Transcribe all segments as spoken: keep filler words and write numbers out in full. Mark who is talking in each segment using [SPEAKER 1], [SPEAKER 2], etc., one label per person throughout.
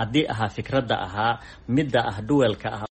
[SPEAKER 1] haddii ahaa fikradda ahaa midda ah duwalka ah.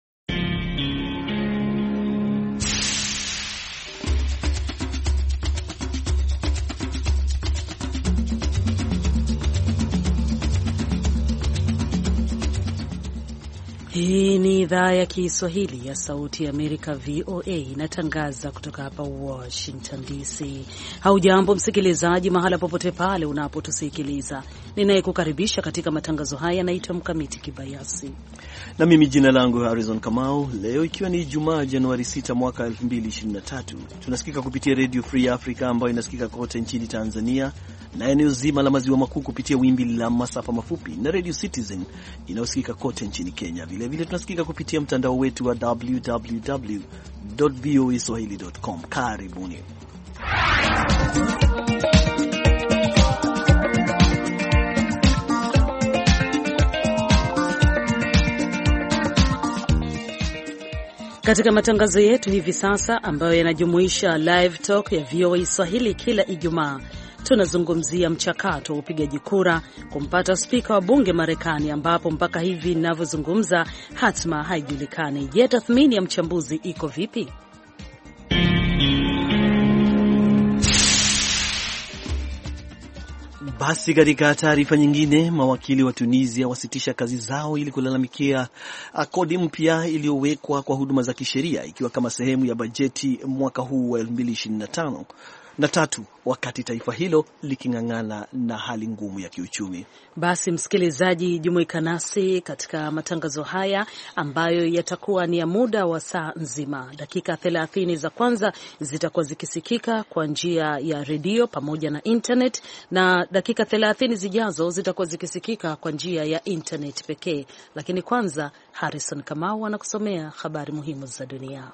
[SPEAKER 2] Hii ni idhaa ya Kiswahili ya Sauti ya Amerika V O A inatangaza kutoka hapa Washington D C. Haujambo msikilizaji mahala popote pale unapotusikiliza. Ninayekukaribisha katika matangazo haya naitwa Mkamiti Kibayasi.
[SPEAKER 3] Na mimi jina langu Harrison Kamau. Leo ikiwa ni Ijumaa Januari sita mwaka elfu mbili ishirini na tatu. Tunasikika kupitia Radio Free Africa ambayo inasikika kote nchini Tanzania na eneo zima la maziwa makuu kupitia wimbi la masafa mafupi, na Radio Citizen inayosikika kote nchini Kenya. Vile vile tunasikika kupitia mtandao wetu wa w w w dot voa swahili dot com. Karibuni.
[SPEAKER 2] Katika matangazo yetu hivi sasa ambayo yanajumuisha live talk ya V O A Swahili kila Ijumaa, tunazungumzia mchakato wa upigaji kura kumpata spika wa bunge Marekani, ambapo mpaka hivi ninavyozungumza hatma haijulikani. Je, tathmini ya mchambuzi iko vipi?
[SPEAKER 3] Basi katika taarifa nyingine, mawakili wa Tunisia wasitisha kazi zao ili kulalamikia kodi mpya iliyowekwa kwa huduma za kisheria, ikiwa kama sehemu ya bajeti mwaka huu wa elfu mbili ishirini na tano na tatu, wakati taifa hilo liking'ang'ana na hali ngumu ya kiuchumi.
[SPEAKER 2] Basi msikilizaji, jumuika nasi katika matangazo haya ambayo yatakuwa ni ya muda wa saa nzima. Dakika thelathini za kwanza zitakuwa zikisikika kwa njia ya redio pamoja na internet, na dakika thelathini zijazo zitakuwa zikisikika kwa njia ya internet pekee. Lakini kwanza Harrison Kamau anakusomea habari muhimu za dunia.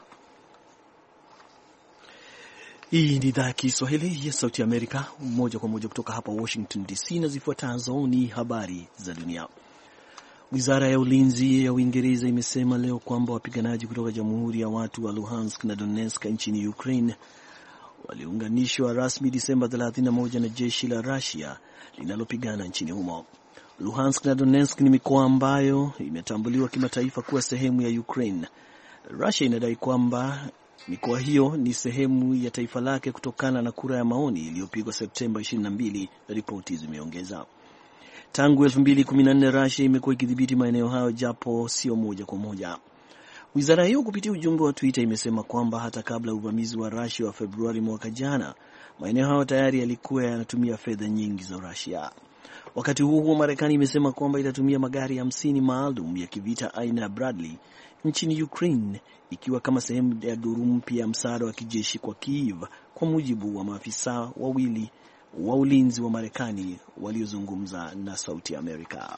[SPEAKER 3] Hii ni idhaa ya Kiswahili ya Sauti ya Amerika, moja kwa moja kutoka hapa Washington D C, na zifuatazo ni habari za dunia. Wizara ya ulinzi ya Uingereza imesema leo kwamba wapiganaji kutoka Jamhuri ya Watu wa Luhansk na Donetsk nchini Ukraine waliunganishwa rasmi Disemba thelathini na moja na jeshi la Russia linalopigana nchini humo. Luhansk na Donetsk ni mikoa ambayo imetambuliwa kimataifa kuwa sehemu ya Ukraine. Russia inadai kwamba mikoa hiyo ni sehemu ya taifa lake kutokana na kura ya maoni iliyopigwa Septemba ishirini na mbili, ripoti zimeongeza. Tangu elfu mbili kumi na nne Russia imekuwa ikidhibiti maeneo hayo japo sio moja kwa moja. Wizara hiyo kupitia ujumbe wa Twitter imesema kwamba hata kabla uvamizi wa Russia wa Februari mwaka jana, maeneo hayo tayari yalikuwa yanatumia fedha nyingi za Russia. Wakati huo huo, Marekani imesema kwamba itatumia magari hamsini maalum ya kivita aina ya Bradley nchini Ukraine, ikiwa kama sehemu ya duru mpya ya msaada wa kijeshi kwa Kiev, kwa mujibu wa maafisa wawili wa ulinzi wa Marekani waliozungumza na Sauti ya Amerika.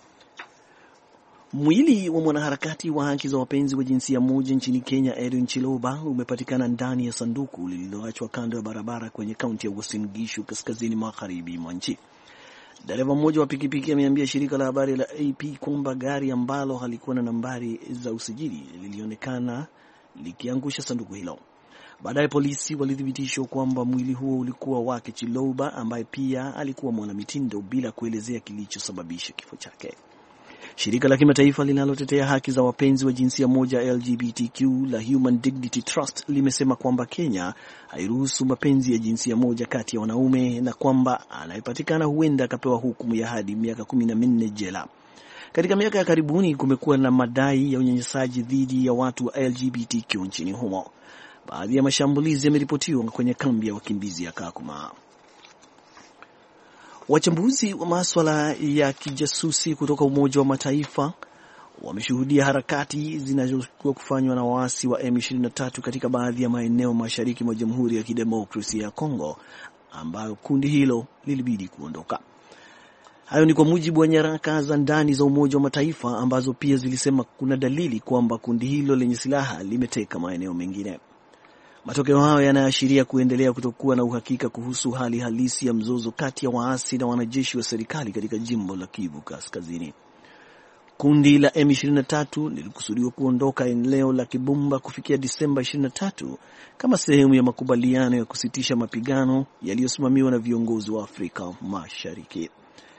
[SPEAKER 3] Mwili wa mwanaharakati wa haki za wapenzi wa jinsia moja nchini Kenya, Edwin Chiloba, umepatikana ndani ya sanduku lililoachwa kando ya barabara kwenye kaunti ya Uasin Gishu, kaskazini magharibi mwa nchi. Dereva mmoja wa pikipiki ameambia shirika la habari la A P kwamba gari ambalo halikuwa na nambari za usajili lilionekana likiangusha sanduku hilo. Baadaye polisi walithibitishwa kwamba mwili huo ulikuwa wake Chiloba, ambaye pia alikuwa mwanamitindo, bila kuelezea kilichosababisha kifo chake. Shirika la kimataifa linalotetea haki za wapenzi wa jinsia moja L G B T Q la Human Dignity Trust limesema kwamba Kenya hairuhusu mapenzi ya jinsia moja kati ya wanaume, na kwamba anayepatikana huenda akapewa hukumu ya hadi miaka kumi na minne jela. Katika miaka ya karibuni kumekuwa na madai ya unyanyasaji dhidi ya watu wa L G B T Q nchini humo. Baadhi ya mashambulizi yameripotiwa kwenye kambi ya wakimbizi ya Kakuma. Wachambuzi wa masuala ya kijasusi kutoka Umoja wa Mataifa wameshuhudia harakati zinazokuwa kufanywa na waasi wa M ishirini na tatu katika baadhi ya maeneo mashariki mwa Jamhuri ya Kidemokrasia ya Kongo, ambayo kundi hilo lilibidi kuondoka. Hayo ni kwa mujibu wa nyaraka za ndani za Umoja wa Mataifa ambazo pia zilisema kuna dalili kwamba kundi hilo lenye silaha limeteka maeneo mengine. Matokeo hayo yanaashiria kuendelea kutokuwa na uhakika kuhusu hali halisi ya mzozo kati ya waasi na wanajeshi wa serikali katika jimbo la Kivu Kaskazini. Kundi la M ishirini na tatu lilikusudiwa kuondoka eneo la Kibumba kufikia Disemba ishirini na tatu kama sehemu ya makubaliano ya kusitisha mapigano yaliyosimamiwa na viongozi wa Afrika Mashariki.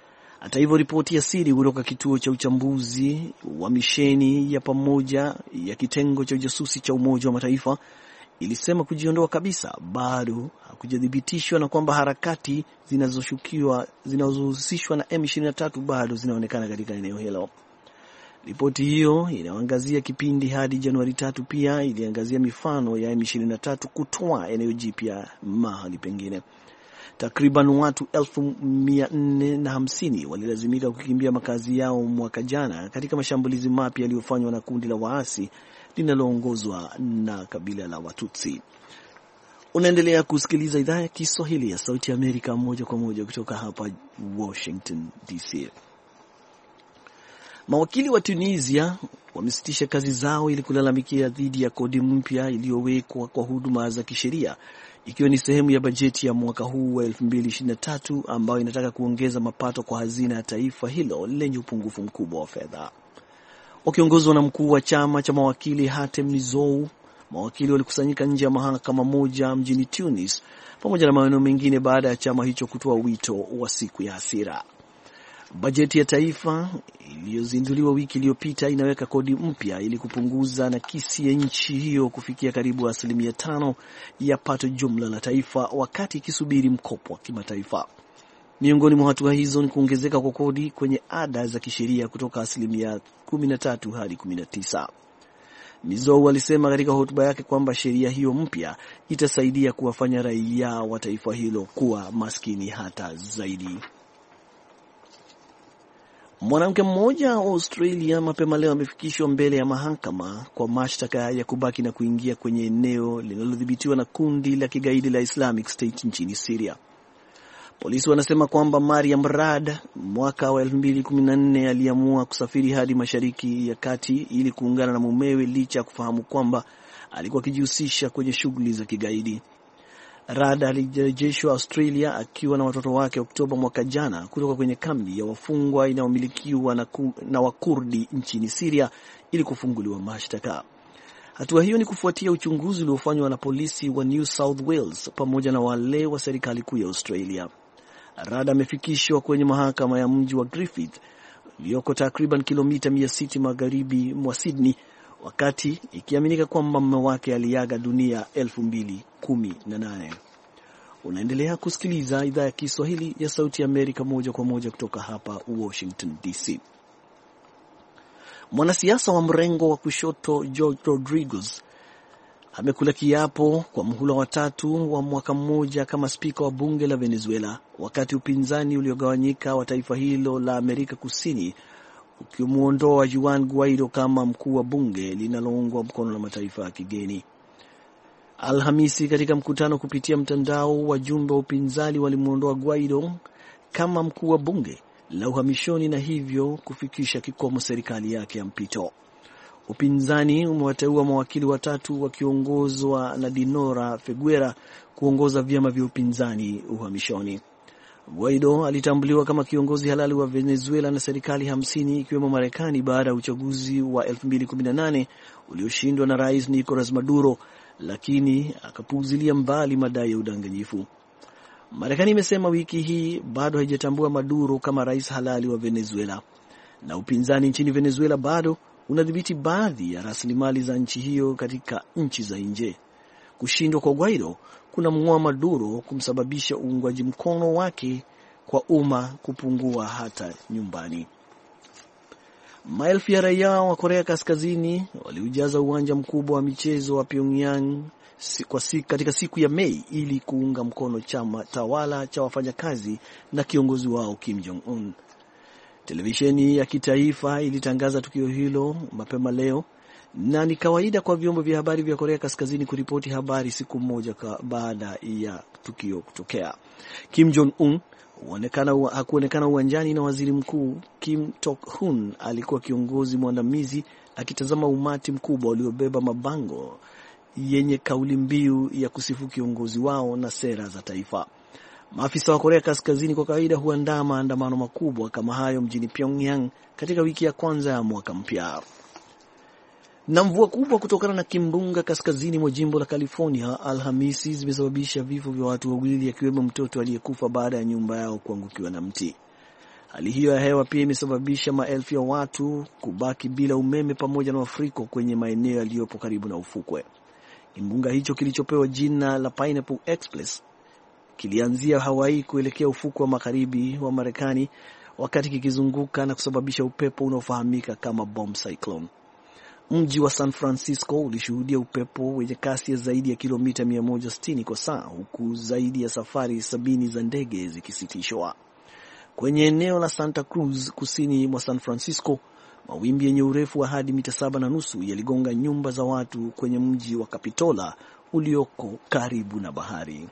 [SPEAKER 3] Hata hivyo, ripoti ya siri kutoka kituo cha uchambuzi wa misheni ya pamoja ya kitengo cha ujasusi cha Umoja wa Mataifa ilisema kujiondoa kabisa bado hakujathibitishwa na kwamba harakati zinazoshukiwa zinazohusishwa na M ishirini na tatu bado zinaonekana katika eneo hilo. Ripoti hiyo inaangazia kipindi hadi Januari tatu, pia iliangazia mifano ya M ishirini na tatu kutoa eneo jipya mahali pengine. Takriban watu elfu mia nne na hamsini walilazimika kukimbia makazi yao mwaka jana katika mashambulizi mapya yaliyofanywa na kundi la waasi linaloongozwa na kabila la Watutsi. Unaendelea kusikiliza idhaa ya Kiswahili ya Sauti ya Amerika moja kwa moja kutoka hapa Washington D C. Mawakili wa Tunisia wamesitisha kazi zao ili kulalamikia dhidi ya kodi mpya iliyowekwa kwa huduma za kisheria, ikiwa ni sehemu ya bajeti ya mwaka huu wa elfu mbili ishirini na tatu ambayo inataka kuongeza mapato kwa hazina ya taifa hilo lenye upungufu mkubwa wa fedha. Wakiongozwa na mkuu wa chama cha mawakili Hatem Nizou, mawakili walikusanyika nje ya mahakama moja mjini Tunis pamoja na maeneo mengine baada ya chama hicho kutoa wito wa siku ya hasira. Bajeti ya taifa iliyozinduliwa wiki iliyopita inaweka kodi mpya ili kupunguza nakisi ya nchi hiyo kufikia karibu asilimia tano ya pato jumla la taifa, wakati ikisubiri mkopo wa kimataifa. Miongoni mwa hatua hizo ni kuongezeka kwa kodi kwenye ada za kisheria kutoka asilimia kumi na tatu hadi kumi na tisa. Nizou alisema katika hotuba yake kwamba sheria hiyo mpya itasaidia kuwafanya raia wa taifa hilo kuwa maskini hata zaidi. Mwanamke mmoja wa Australia mapema leo amefikishwa mbele ya mahakama kwa mashtaka ya kubaki na kuingia kwenye eneo linalodhibitiwa na kundi la kigaidi la Islamic State nchini Syria. Polisi wanasema kwamba Mariam Rad mwaka wa elfu mbili kumi na nne aliamua kusafiri hadi Mashariki ya Kati ili kuungana na mumewe licha ya kufahamu kwamba alikuwa akijihusisha kwenye shughuli za kigaidi. Rad alirejeshwa Australia akiwa na watoto wake Oktoba mwaka jana kutoka kwenye kambi ya wafungwa inayomilikiwa na, na Wakurdi nchini Syria ili kufunguliwa mashtaka. Hatua hiyo ni kufuatia uchunguzi uliofanywa na polisi wa New South Wales pamoja na wale wa serikali kuu ya Australia. Rad amefikishwa kwenye mahakama ya mji wa Griffith ulioko takriban kilomita mia sita magharibi mwa Sydney, wakati ikiaminika kwamba mume wake aliaga dunia elfu mbili kumi na nane. Unaendelea kusikiliza idhaa ya Kiswahili ya Sauti ya Amerika moja kwa moja kutoka hapa Washington D C. Mwanasiasa wa mrengo wa kushoto Jorge Rodriguez amekula kiapo kwa muhula wa tatu wa mwaka mmoja kama spika wa bunge la Venezuela, wakati upinzani uliogawanyika wa taifa hilo la Amerika Kusini ukimuondoa Juan Guaido kama mkuu wa bunge linaloungwa mkono na mataifa ya kigeni. Alhamisi, katika mkutano kupitia mtandao, wajumbe wa upinzani walimuondoa Guaido kama mkuu wa bunge la uhamishoni na hivyo kufikisha kikomo serikali yake ya mpito. Upinzani umewateua mawakili watatu wakiongozwa na Dinora Feguera kuongoza vyama vya upinzani uhamishoni. Guaido alitambuliwa kama kiongozi halali wa Venezuela na serikali hamsini ikiwemo Marekani baada ya uchaguzi wa elfu mbili kumi na nane ulioshindwa na Rais Nicolas Maduro, lakini akapuuzilia mbali madai ya udanganyifu. Marekani imesema wiki hii bado haijatambua Maduro kama rais halali wa Venezuela, na upinzani nchini Venezuela bado unadhibiti baadhi ya rasilimali za nchi hiyo katika nchi za nje. Kushindwa kwa Guaido kuna mng'oa Maduro kumsababisha uungwaji mkono wake kwa umma kupungua hata nyumbani. Maelfu ya raia wa Korea Kaskazini waliujaza uwanja mkubwa wa michezo wa Pyongyang kwa siku, katika siku ya Mei ili kuunga mkono chama tawala cha wafanyakazi na kiongozi wao Kim Jong-un. Televisheni ya kitaifa ilitangaza tukio hilo mapema leo, na ni kawaida kwa vyombo vya habari vya Korea Kaskazini kuripoti habari siku moja baada ya tukio kutokea. Kim Jong-un hakuonekana uwanjani na waziri mkuu Kim Tok-hun alikuwa kiongozi mwandamizi akitazama umati mkubwa uliobeba mabango yenye kauli mbiu ya kusifu kiongozi wao na sera za taifa. Maafisa wa Korea Kaskazini kwa kawaida huandaa maandamano makubwa kama hayo mjini Pyongyang katika wiki ya kwanza ya mwaka mpya. Na mvua kubwa kutokana na kimbunga kaskazini mwa jimbo la California Alhamisi zimesababisha vifo vya watu wawili, akiwemo mtoto aliyekufa baada ya nyumba yao kuangukiwa na mti. Hali hiyo ya hewa pia imesababisha maelfu ya watu kubaki bila umeme pamoja na mafuriko kwenye maeneo yaliyopo karibu na ufukwe. Kimbunga hicho kilichopewa jina la Pineapple Express kilianzia Hawaii kuelekea ufukwe wa magharibi wa Marekani wakati kikizunguka na kusababisha upepo unaofahamika kama bomb cyclone. Mji wa San Francisco ulishuhudia upepo wenye kasi ya zaidi ya kilomita mia moja sitini kwa saa, huku zaidi ya safari sabini za ndege zikisitishwa. Kwenye eneo la Santa Cruz kusini mwa San Francisco, mawimbi yenye urefu wa hadi mita saba na nusu yaligonga nyumba za watu kwenye mji wa Capitola ulioko karibu na bahari.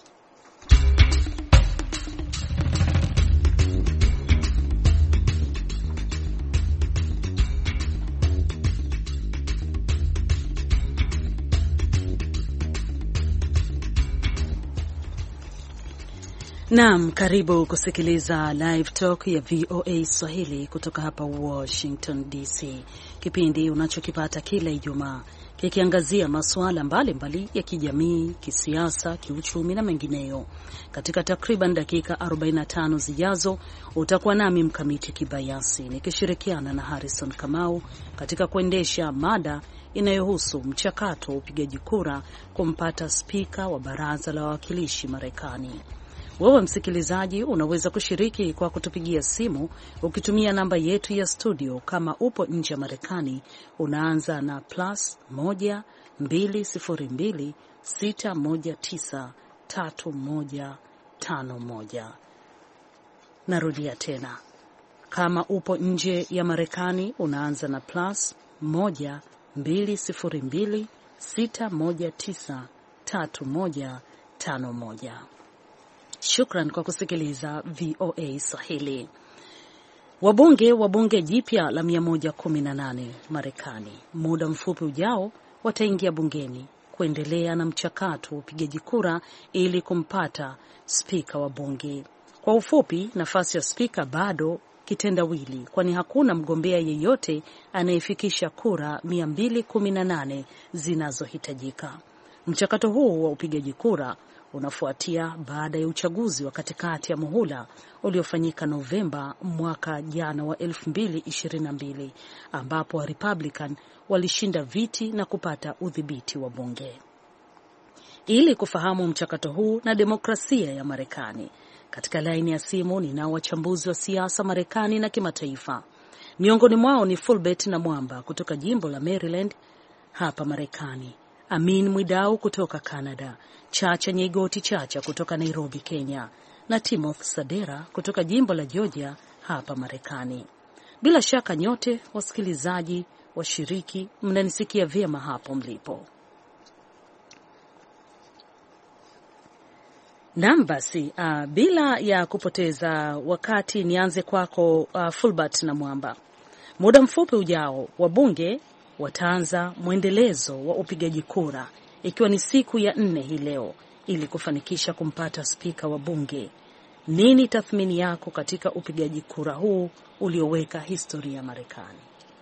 [SPEAKER 2] Naam, karibu kusikiliza Live Talk ya V O A Swahili kutoka hapa Washington D C. Kipindi unachokipata kila Ijumaa kikiangazia masuala mbalimbali ya kijamii, kisiasa, kiuchumi na mengineyo. Katika takriban dakika arobaini na tano zijazo utakuwa nami Mkamiti Kibayasi nikishirikiana na Harrison Kamau katika kuendesha mada inayohusu mchakato wa upigaji kura kumpata spika wa Baraza la Wawakilishi Marekani. Wewe msikilizaji unaweza kushiriki kwa kutupigia simu ukitumia namba yetu ya studio. Kama upo nje ya Marekani unaanza na plus moja mbili sifuri mbili sita moja tisa tatu moja tano moja. Narudia tena, kama upo nje ya Marekani unaanza na plus moja mbili sifuri mbili sita moja tisa tatu moja tano moja. Shukran kwa kusikiliza V O A Swahili. Wabunge wa bunge jipya la mia moja kumi na nane Marekani muda mfupi ujao wataingia bungeni kuendelea na mchakato wa upigaji kura ili kumpata spika wa bunge. Kwa ufupi, nafasi ya spika bado kitendawili, kwani hakuna mgombea yeyote anayefikisha kura mia mbili kumi na nane zinazohitajika. Mchakato huu wa upigaji kura unafuatia baada ya uchaguzi wa katikati ya muhula uliofanyika Novemba mwaka jana wa elfu mbili ishirini na mbili ambapo wa Republican walishinda viti na kupata udhibiti wa bunge. Ili kufahamu mchakato huu na demokrasia ya Marekani, katika laini ya simu ninao wachambuzi wa siasa Marekani na kimataifa. Miongoni mwao ni Fulbert na Mwamba kutoka jimbo la Maryland hapa Marekani, Amin Mwidau kutoka Canada, Chacha Nyegoti Chacha kutoka Nairobi, Kenya, na Timothy Sadera kutoka jimbo la Georgia hapa Marekani. Bila shaka nyote wasikilizaji, washiriki, mnanisikia vyema hapo mlipo. Naam, basi uh, bila ya kupoteza wakati nianze kwako uh, Fulbert na Mwamba. Muda mfupi ujao wabunge wataanza mwendelezo wa upigaji kura, ikiwa ni siku ya nne hii leo, ili kufanikisha kumpata spika wa bunge. Nini tathmini yako katika upigaji kura huu ulioweka historia Marekani?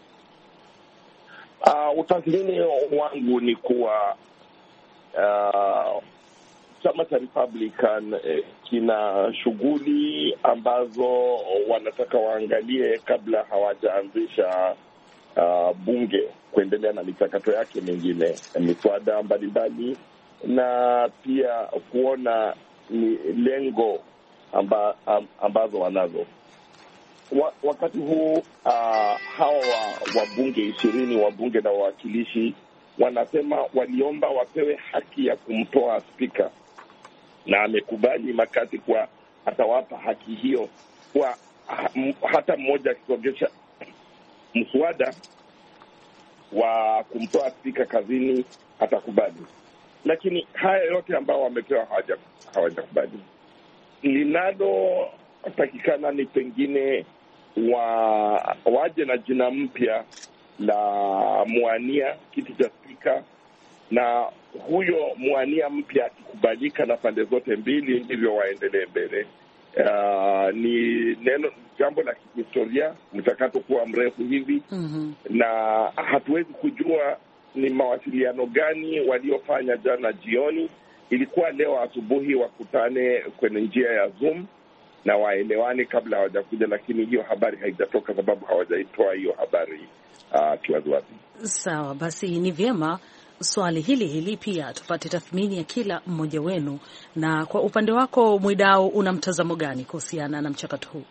[SPEAKER 4] Uh, utathmini wangu ni kuwa uh, chama cha Republican eh, kina shughuli ambazo wanataka waangalie kabla hawajaanzisha uh, bunge kuendelea na michakato yake mingine, miswada mbalimbali, na pia kuona ni lengo amba, ambazo wanazo. Wa, wakati huu uh, hawa wabunge ishirini wabunge na wawakilishi wanasema waliomba wapewe haki ya kumtoa spika, na amekubali makati kwa atawapa haki hiyo kwa hata mmoja akisogesha mswada wa kumtoa spika kazini atakubali. Lakini haya yote ambao wamepewa hawaja hawajakubali. Linalotakikana ni pengine wa waje na jina mpya la muania kiti cha spika, na huyo muania mpya akikubalika na pande zote mbili ndivyo waendelee mbele. Uh, ni neno jambo la kihistoria, mchakato kuwa mrefu hivi. Mm-hmm. Na hatuwezi kujua ni mawasiliano gani waliofanya jana jioni. Ilikuwa leo asubuhi wakutane kwenye njia ya Zoom, na waelewane kabla hawajakuja, lakini hiyo habari haijatoka sababu hawajaitoa hiyo habari uh, kiwaziwazi.
[SPEAKER 2] Sawa, basi ni vyema swali hili hili pia tupate tathmini ya kila mmoja wenu. Na kwa upande wako Mwidau, una mtazamo gani kuhusiana na mchakato huu?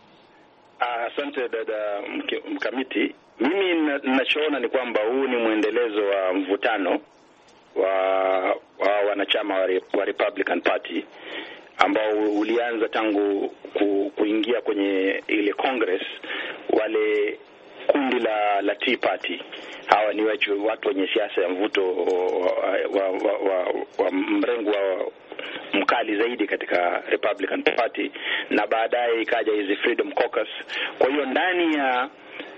[SPEAKER 5] Asante uh, dada Mkamiti. Mimi ninachoona ni kwamba huu ni mwendelezo wa mvutano wa, wa wanachama wa Republican Party ambao ulianza tangu ku, kuingia kwenye ile Congress wale kundi la, la Tea Party. Hawa ni watu, watu wenye siasa ya mvuto wa, wa, wa, wa, wa mrengo wa mkali zaidi katika Republican Party, na baadaye ikaja hizi Freedom Caucus. Kwa hiyo ndani ya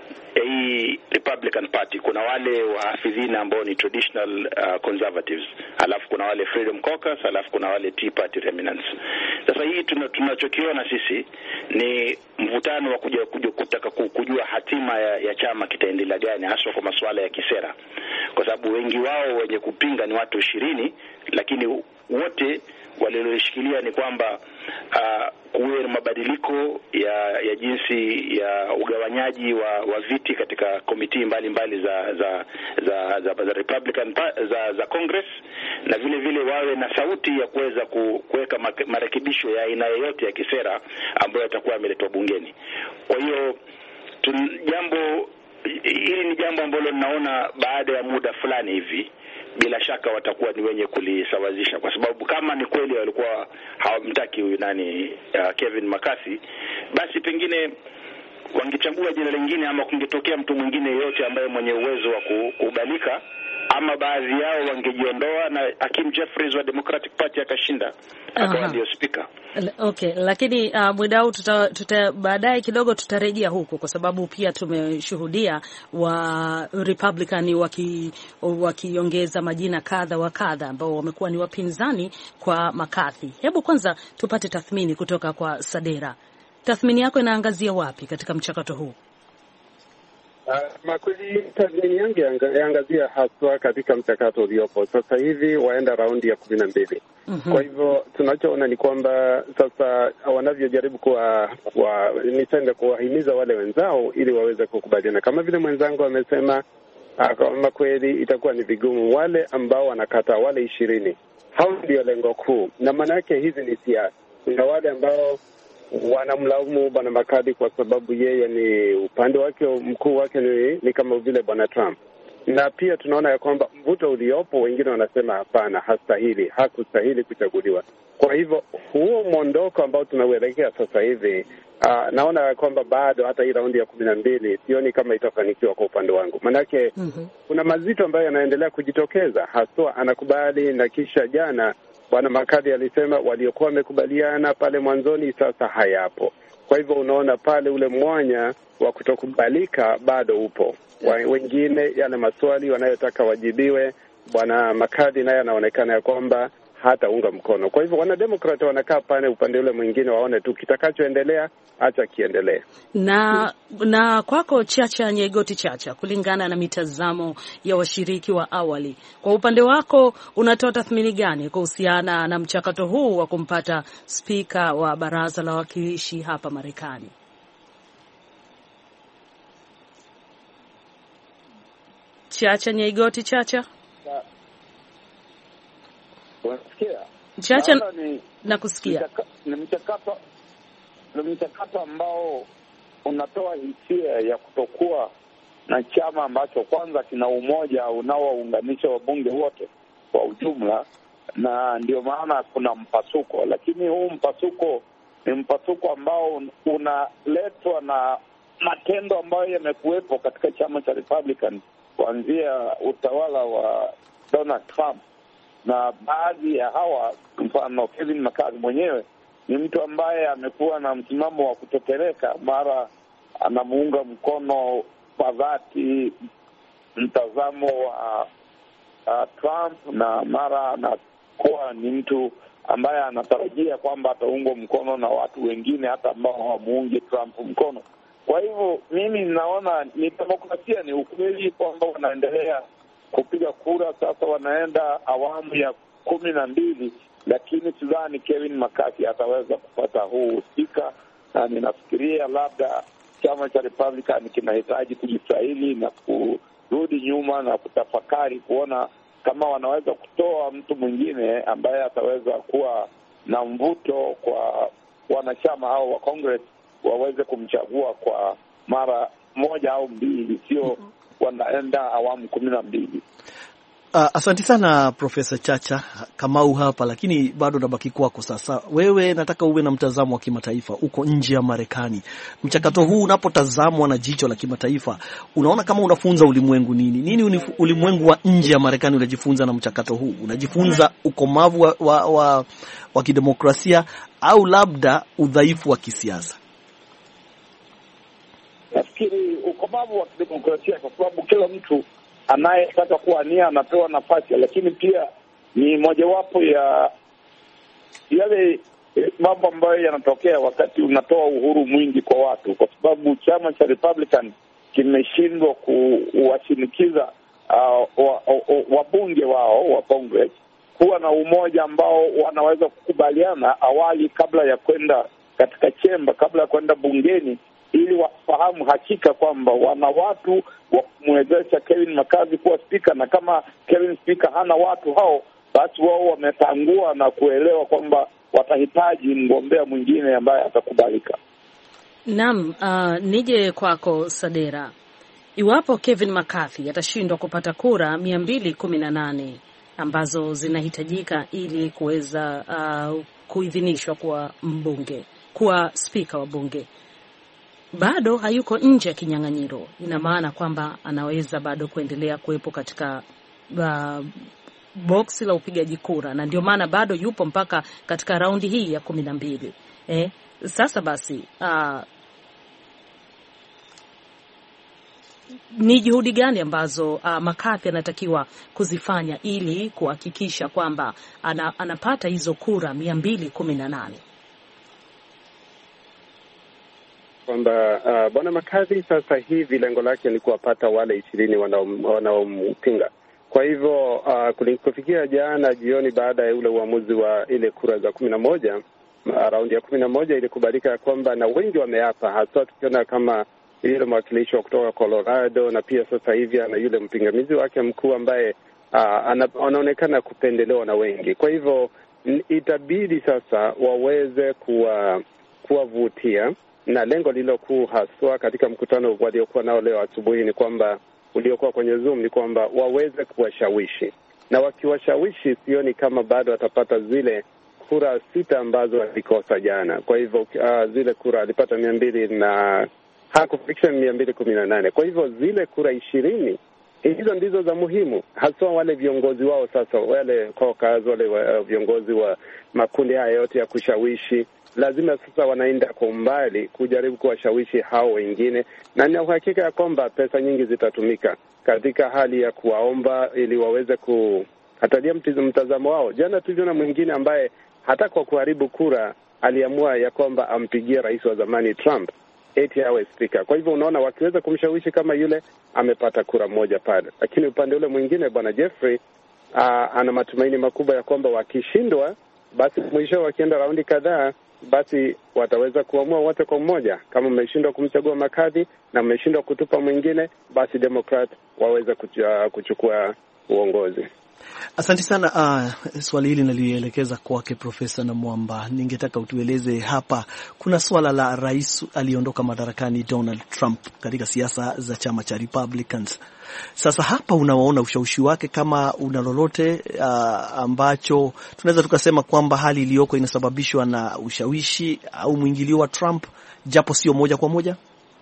[SPEAKER 5] hii Republican Party kuna wale wahafidhina ambao ni traditional uh, conservatives, alafu kuna wale Freedom Caucus, alafu kuna wale Tea Party remnants. Sasa hii tunachokiona sisi ni mvutano wa kuja, kuja kutaka kujua hatima ya, ya chama kitaendelea gani, hasa kwa masuala ya kisera, kwa sababu wengi wao wenye kupinga ni watu ishirini, lakini wote waliloshikilia ni kwamba uh, kuwe na ya ya jinsi ya ugawanyaji wa, wa viti katika komiti mbalimbali za za za za, za Republican za za Congress, na vile vile wawe na sauti ya kuweza kuweka marekebisho ya aina yoyote ya kisera ambayo yatakuwa yameletwa bungeni. Kwa hiyo jambo hili ni jambo ambalo ninaona baada ya muda fulani hivi bila shaka watakuwa ni wenye kulisawazisha, kwa sababu kama ni kweli walikuwa hawamtaki huyu nani uh, Kevin McCarthy, basi pengine wangechagua jina lingine, ama kungetokea mtu mwingine yote ambaye mwenye uwezo wa kukubalika, ama baadhi yao wangejiondoa na Hakeem Jeffries wa Democratic Party akashinda akawa ndio speaker.
[SPEAKER 2] Okay, lakini uh, Mwidau tuta, tuta baadaye kidogo tutarejea huko, kwa sababu pia tumeshuhudia wa Republican waki wakiongeza majina kadha wa kadha ambao wamekuwa ni wapinzani kwa McCarthy. Hebu kwanza tupate tathmini kutoka kwa Sadera. Tathmini yako inaangazia wapi katika mchakato huu?
[SPEAKER 6] Uh, makweli tathmini yangu yaangazia haswa katika mchakato uliopo sasa hivi, waenda raundi ya kumi na mbili. Mm-hmm. Kwa hivyo tunachoona ni kwamba sasa wanavyojaribu kuwa wa, nisende kuwahimiza wale wenzao ili waweze kukubaliana, kama vile mwenzangu amesema. Uh, kama kweli itakuwa ni vigumu, wale ambao wanakata wale ishirini, hao ndio lengo kuu, na maana yake hizi ni siasa. Kuna wale ambao wanamlaumu Bwana McCarthy kwa sababu yeye ni upande wake mkuu wake ni, ni kama vile Bwana Trump, na pia tunaona ya kwamba mvuto uliopo, wengine wanasema hapana, hastahili, hakustahili kuchaguliwa. Kwa hivyo huo mwondoko ambao tunauelekea sasa hivi, uh, naona ya kwamba bado hata hii raundi ya kumi na mbili sioni kama itafanikiwa kwa upande wangu, manake mm-hmm. kuna mazito ambayo yanaendelea kujitokeza, haswa anakubali, na kisha jana Bwana McCarthy alisema waliokuwa wamekubaliana pale mwanzoni sasa hayapo. Kwa hivyo unaona pale ule mwanya wa kutokubalika bado upo. Wengine yale maswali wanayotaka wajibiwe, Bwana McCarthy naye anaonekana ya kwamba hata unga mkono. Kwa hivyo wanademokrati wanakaa pale upande ule mwingine, waone tu kitakachoendelea, acha kiendelee.
[SPEAKER 2] Na na kwako Chacha Nyegoti Chacha, kulingana na mitazamo ya washiriki wa awali, kwa upande wako unatoa tathmini gani kuhusiana na mchakato huu wa kumpata spika wa baraza la wawakilishi hapa Marekani? Chacha Nyegoti Chacha.
[SPEAKER 7] Unasikia?
[SPEAKER 2] Chacha, na kusikia.
[SPEAKER 7] Ni mchakato ni mchakato ambao unatoa hisia ya kutokuwa na chama ambacho kwanza kina umoja unaounganisha wabunge wote kwa ujumla, na ndio maana kuna mpasuko. Lakini huu mpasuko ni mpasuko ambao unaletwa na matendo ambayo yamekuwepo katika chama cha Republican kuanzia utawala wa Donald Trump, na baadhi ya hawa, mfano Kevin McCarthy mwenyewe ni mtu ambaye amekuwa na msimamo wa kutetereka, mara anamuunga mkono kwa dhati mtazamo wa uh, Trump, na mara anakuwa ni mtu ambaye anatarajia kwamba ataungwa mkono na watu wengine hata ambao hawamuungi Trump mkono. Kwa hivyo mimi ninaona ni demokrasia, ni ukweli kwamba wanaendelea kupiga kura. Sasa wanaenda awamu ya kumi na mbili, lakini sidhani Kevin McCarthy ataweza kupata huu spika, na ninafikiria labda chama cha Republican kinahitaji kujistahili na kurudi nyuma na kutafakari kuona kama wanaweza kutoa mtu mwingine ambaye ataweza kuwa na mvuto kwa wanachama au wa Congress waweze kumchagua kwa mara moja au mbili, sio wanaenda awamu kumi na mbili.
[SPEAKER 3] Uh, asanti sana Profesa Chacha Kamau hapa, lakini bado nabaki kwako sasa. Wewe nataka uwe na mtazamo wa kimataifa, uko nje ya Marekani. Mchakato huu unapotazamwa na jicho la kimataifa, unaona kama unafunza ulimwengu nini? Nini ulimwengu wa nje ya Marekani unajifunza na mchakato huu? Unajifunza ukomavu wa, wa, wa, wa kidemokrasia au labda udhaifu wa kisiasa?
[SPEAKER 7] Nafikiri ukomavu wa kidemokrasia, kwa sababu kila mtu anayetaka kuwania anapewa nafasi, lakini pia ni mojawapo ya yale mambo ambayo yanatokea wakati unatoa uhuru mwingi kwa watu, kwa sababu chama cha Republican kimeshindwa kuwashinikiza uh, wabunge wa, wa wao wa Congress kuwa na umoja ambao wanaweza kukubaliana awali kabla ya kwenda katika chemba, kabla ya kwenda bungeni, ili wafahamu hakika kwamba wana watu wa kumwezesha Kevin McCarthy kuwa spika, na kama Kevin spika hana watu hao, basi wao wametangua na kuelewa kwamba watahitaji mgombea mwingine ambaye atakubalika.
[SPEAKER 2] Naam, uh, nije kwako Sadera. Iwapo Kevin McCarthy atashindwa kupata kura mia mbili kumi na nane ambazo zinahitajika ili kuweza uh, kuidhinishwa kuwa mbunge, kuwa spika wa bunge, bado hayuko nje ya kinyang'anyiro. Ina maana kwamba anaweza bado kuendelea kuwepo katika uh, boksi la upigaji kura, na ndio maana bado yupo mpaka katika raundi hii ya kumi na mbili. Eh, sasa basi uh, ni juhudi gani ambazo uh, McCarthy anatakiwa kuzifanya ili kuhakikisha kwamba ana, anapata hizo kura mia mbili kumi na nane?
[SPEAKER 6] Kwamba uh, Bwana McCarthy sasa hivi lengo lake ni kuwapata wale ishirini wanaompinga. Kwa hivyo uh, kufikia jana jioni, baada ya ule uamuzi wa ile kura za kumi na moja, uh, raundi ya kumi na moja ilikubalika ya kwamba, na wengi wameapa, hasa tukiona kama yule mwakilishi wa kutoka Colorado, na pia sasa hivi ana yule mpingamizi wake mkuu ambaye uh, anaonekana kupendelewa na wengi. Kwa hivyo itabidi sasa waweze kuwa kuwavutia, na lengo lilo kuu haswa katika mkutano waliokuwa nao leo asubuhi ni kwamba, uliokuwa kwenye Zoom, ni kwamba waweze kuwashawishi, na wakiwashawishi sioni kama bado atapata zile kura sita ambazo walikosa jana. Kwa hivyo uh, zile kura alipata mia mbili na hakufikisha mia mbili kumi na nane. Kwa hivyo zile kura ishirini hizo ndizo za muhimu, haswa wale viongozi wao sasa, wale caucus, wale uh, viongozi wa makundi haya yote ya kushawishi, lazima sasa wanaenda kwa umbali kujaribu kuwashawishi hao wengine, na nina uhakika ya kwamba pesa nyingi zitatumika katika hali ya kuwaomba ili waweze kuhatalia mtazamo wao. Jana tuliona mwingine ambaye hata kwa kuharibu kura aliamua ya kwamba ampigie rais wa zamani Trump eti awe speaker. Kwa hivyo unaona, wakiweza kumshawishi kama yule, amepata kura moja pale. Lakini upande ule mwingine, bwana Jeffrey uh, ana matumaini makubwa ya kwamba wakishindwa, basi mwisho wakienda raundi kadhaa, basi wataweza kuamua wote kwa mmoja. Kama mmeshindwa kumchagua McCarthy na mmeshindwa kutupa mwingine, basi Democrat waweza kuchukua uongozi.
[SPEAKER 3] Asante sana. Uh, swali hili nalielekeza kwake Profesa Namwamba. Ningetaka utueleze hapa, kuna swala la rais aliondoka madarakani Donald Trump katika siasa za chama cha Republicans. Sasa hapa unaona ushawishi wake kama una lolote uh, ambacho tunaweza tukasema kwamba hali iliyoko inasababishwa na ushawishi au mwingilio wa Trump, japo sio moja kwa moja?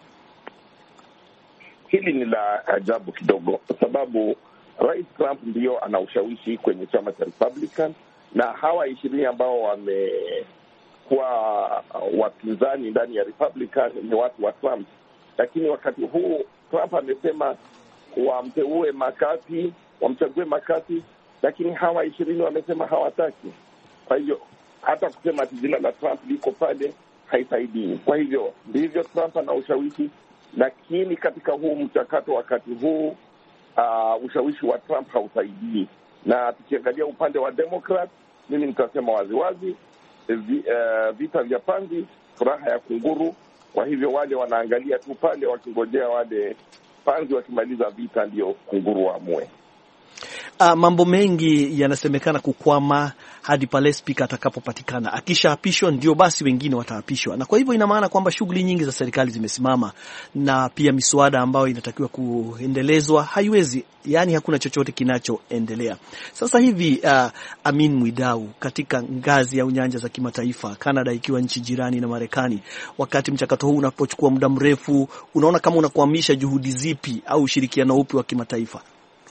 [SPEAKER 4] Hili ni la ajabu kidogo, kwa sababu Rais Trump ndio ana ushawishi kwenye chama cha Republican, na hawa ishirini ambao wamekuwa wapinzani ndani ya Republican ni watu wa Trump. Lakini wakati huu Trump amesema wamteue McCarthy, wamchague McCarthy, lakini hawa ishirini wamesema hawataki. Kwa hivyo hata kusema ati jina la Trump liko pale haisaidii. Kwa hivyo ndivyo Trump ana ushawishi, lakini katika huu mchakato wakati huu Uh, ushawishi wa Trump hausaidii. Na tukiangalia upande wa Democrat, mimi nitasema waziwazi, uh, vita vya panzi, furaha ya kunguru. Kwa hivyo wale wanaangalia tu pale wakingojea wale panzi wakimaliza vita ndio kunguru waamue.
[SPEAKER 3] Uh, mambo mengi yanasemekana kukwama hadi pale spika atakapopatikana. Akishaapishwa ndio basi wengine wataapishwa. Na kwa hivyo ina maana kwamba shughuli nyingi za serikali zimesimama na pia miswada ambayo inatakiwa kuendelezwa haiwezi, yani hakuna chochote kinachoendelea. Sasa hivi uh, Amin Mwidau, katika ngazi ya unyanja za kimataifa, Canada ikiwa nchi jirani na Marekani, wakati mchakato huu unapochukua muda mrefu, unaona kama unakwamisha juhudi zipi au ushirikiano upi wa kimataifa?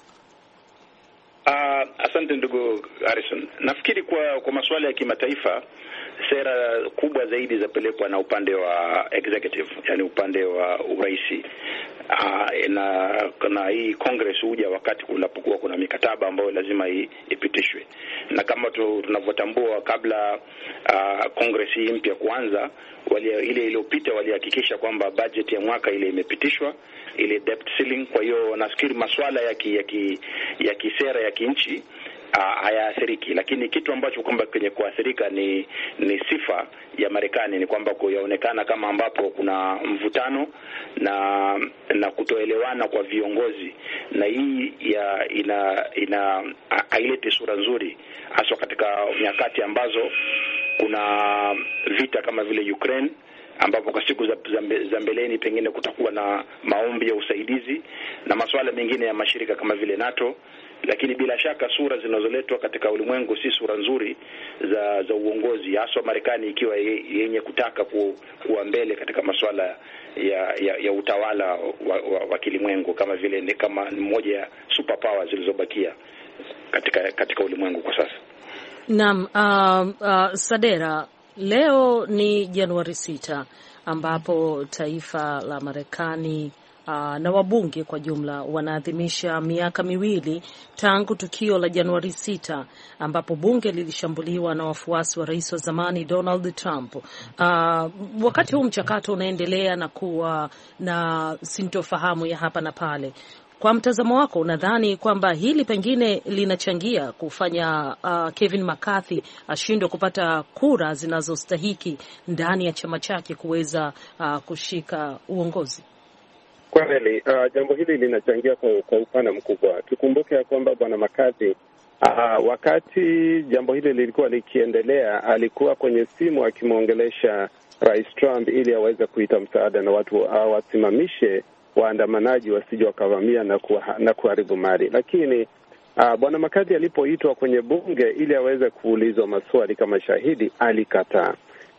[SPEAKER 5] Uh, asante ndugu Harrison. Nafikiri kwa kwa masuala ya kimataifa sera kubwa zaidi zapelekwa na upande wa executive, yani upande wa uraisi. Uh, na na hii Congress huja wakati kunapokuwa kuna mikataba ambayo lazima ipitishwe. Na kama tu, tunavyotambua kabla uh, Congress hii mpya kuanza, wali ile iliyopita walihakikisha kwamba budget ya mwaka ile imepitishwa, ile debt ceiling. Kwa hiyo nafikiri masuala ya ki, ya ki, ya kisera ya kinchi Uh, hayaathiriki, lakini kitu ambacho kwamba kwenye kuathirika ni ni sifa ya Marekani, ni kwamba kuyaonekana kama ambapo kuna mvutano na na kutoelewana kwa viongozi, na hii ya ina ina haileti sura nzuri, hasa katika nyakati ambazo kuna vita kama vile Ukraine, ambapo kwa siku za, za mbeleni pengine kutakuwa na maombi ya usaidizi na masuala mengine ya mashirika kama vile NATO. Lakini bila shaka sura zinazoletwa katika ulimwengu si sura nzuri za za uongozi, hasa Marekani ikiwa yenye kutaka ku, kuwa mbele katika masuala ya ya, ya utawala wa, wa, wa kilimwengu, kama vile ni kama mmoja ya superpower zilizobakia katika katika ulimwengu kwa sasa.
[SPEAKER 2] Naam, uh, uh, Sadera, leo ni Januari sita ambapo taifa la Marekani Uh, na wabunge kwa jumla wanaadhimisha miaka miwili tangu tukio la Januari sita ambapo bunge lilishambuliwa na wafuasi wa rais wa zamani Donald Trump. Uh, wakati huu mchakato unaendelea na kuwa na sintofahamu ya hapa na pale, kwa mtazamo wako unadhani kwamba hili pengine linachangia kufanya uh, Kevin McCarthy ashindwe kupata kura zinazostahiki ndani ya chama chake kuweza uh, kushika uongozi?
[SPEAKER 6] Kweli, uh, jambo hili linachangia kwa, kwa upana mkubwa. Tukumbuke ya kwamba bwana McCarthy uh, wakati jambo hili lilikuwa likiendelea, alikuwa kwenye simu akimwongelesha Rais Trump ili aweze kuita msaada na watu uh, wasimamishe waandamanaji wasije wakavamia na, kuha, na kuharibu mali. Lakini uh, bwana McCarthy alipoitwa kwenye bunge ili aweze kuulizwa maswali kama shahidi, alikataa.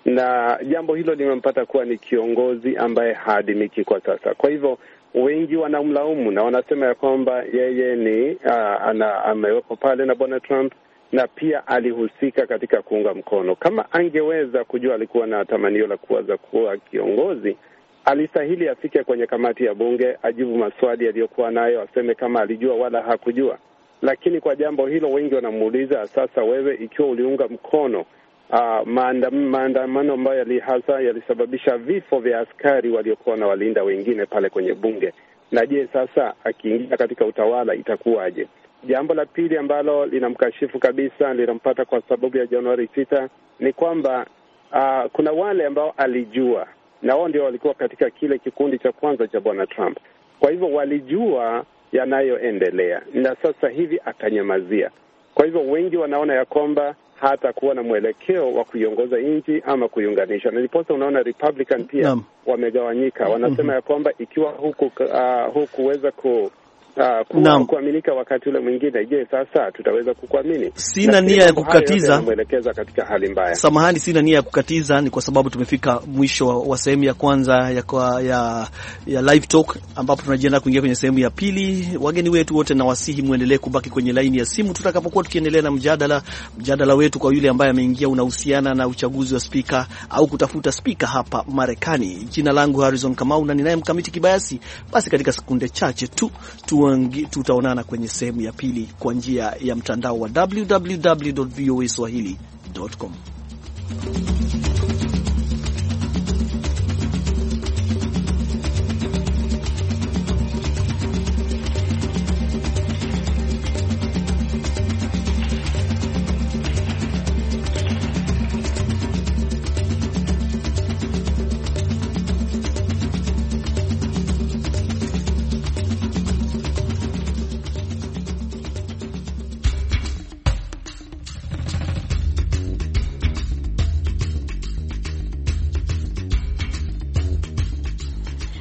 [SPEAKER 6] Na jambo hilo limempata kuwa ni kiongozi ambaye haadimiki kwa sasa. Kwa hivyo wengi wanamlaumu na wanasema ya kwamba yeye ni uh, ana amewekwa pale na bwana Trump na pia alihusika katika kuunga mkono. Kama angeweza kujua alikuwa na tamanio la kuweza kuwa kiongozi, alistahili afike kwenye kamati ya bunge, ajibu maswali aliyokuwa nayo, aseme kama alijua wala hakujua. Lakini kwa jambo hilo wengi wanamuuliza, sasa wewe ikiwa uliunga mkono Uh, maandamano ambayo yalihasa yalisababisha vifo vya askari waliokuwa na walinda wengine pale kwenye bunge, na je sasa akiingia katika utawala itakuwaje? Jambo la pili ambalo linamkashifu kabisa, linampata kwa sababu ya Januari sita, ni kwamba uh, kuna wale ambao alijua na wao ndio walikuwa katika kile kikundi cha kwanza cha bwana Trump. Kwa hivyo walijua yanayoendelea na sasa hivi akanyamazia. Kwa hivyo wengi wanaona ya kwamba hata kuwa na mwelekeo wa kuiongoza nchi ama kuiunganisha. Na niposa unaona Republican pia Naam. wamegawanyika. Wanasema mm-hmm. ya kwamba ikiwa huku uh, hukuweza ku Uh, kuwa kuaminika wakati ule mwingine, je sasa tutaweza kukuamini?
[SPEAKER 3] Sina nia ya kukatiza,
[SPEAKER 6] muelekeza katika hali mbaya.
[SPEAKER 3] Samahani, sina nia ya kukatiza, ni kwa sababu tumefika mwisho wa sehemu ya kwanza ya, kwa, ya ya live talk, ambapo tunajiandaa kuingia kwenye sehemu ya pili. Wageni wetu wote na wasihi muendelee kubaki kwenye laini ya simu tutakapokuwa tukiendelea na mjadala mjadala wetu. Kwa yule ambaye ameingia unahusiana na uchaguzi wa spika au kutafuta spika hapa Marekani. Jina langu Harrison Kamau na ninaye Mkamiti Kibayasi. Basi katika sekunde chache tu tu tutaonana kwenye sehemu ya pili kwa njia ya mtandao wa w w w dot v o a swahili dot com.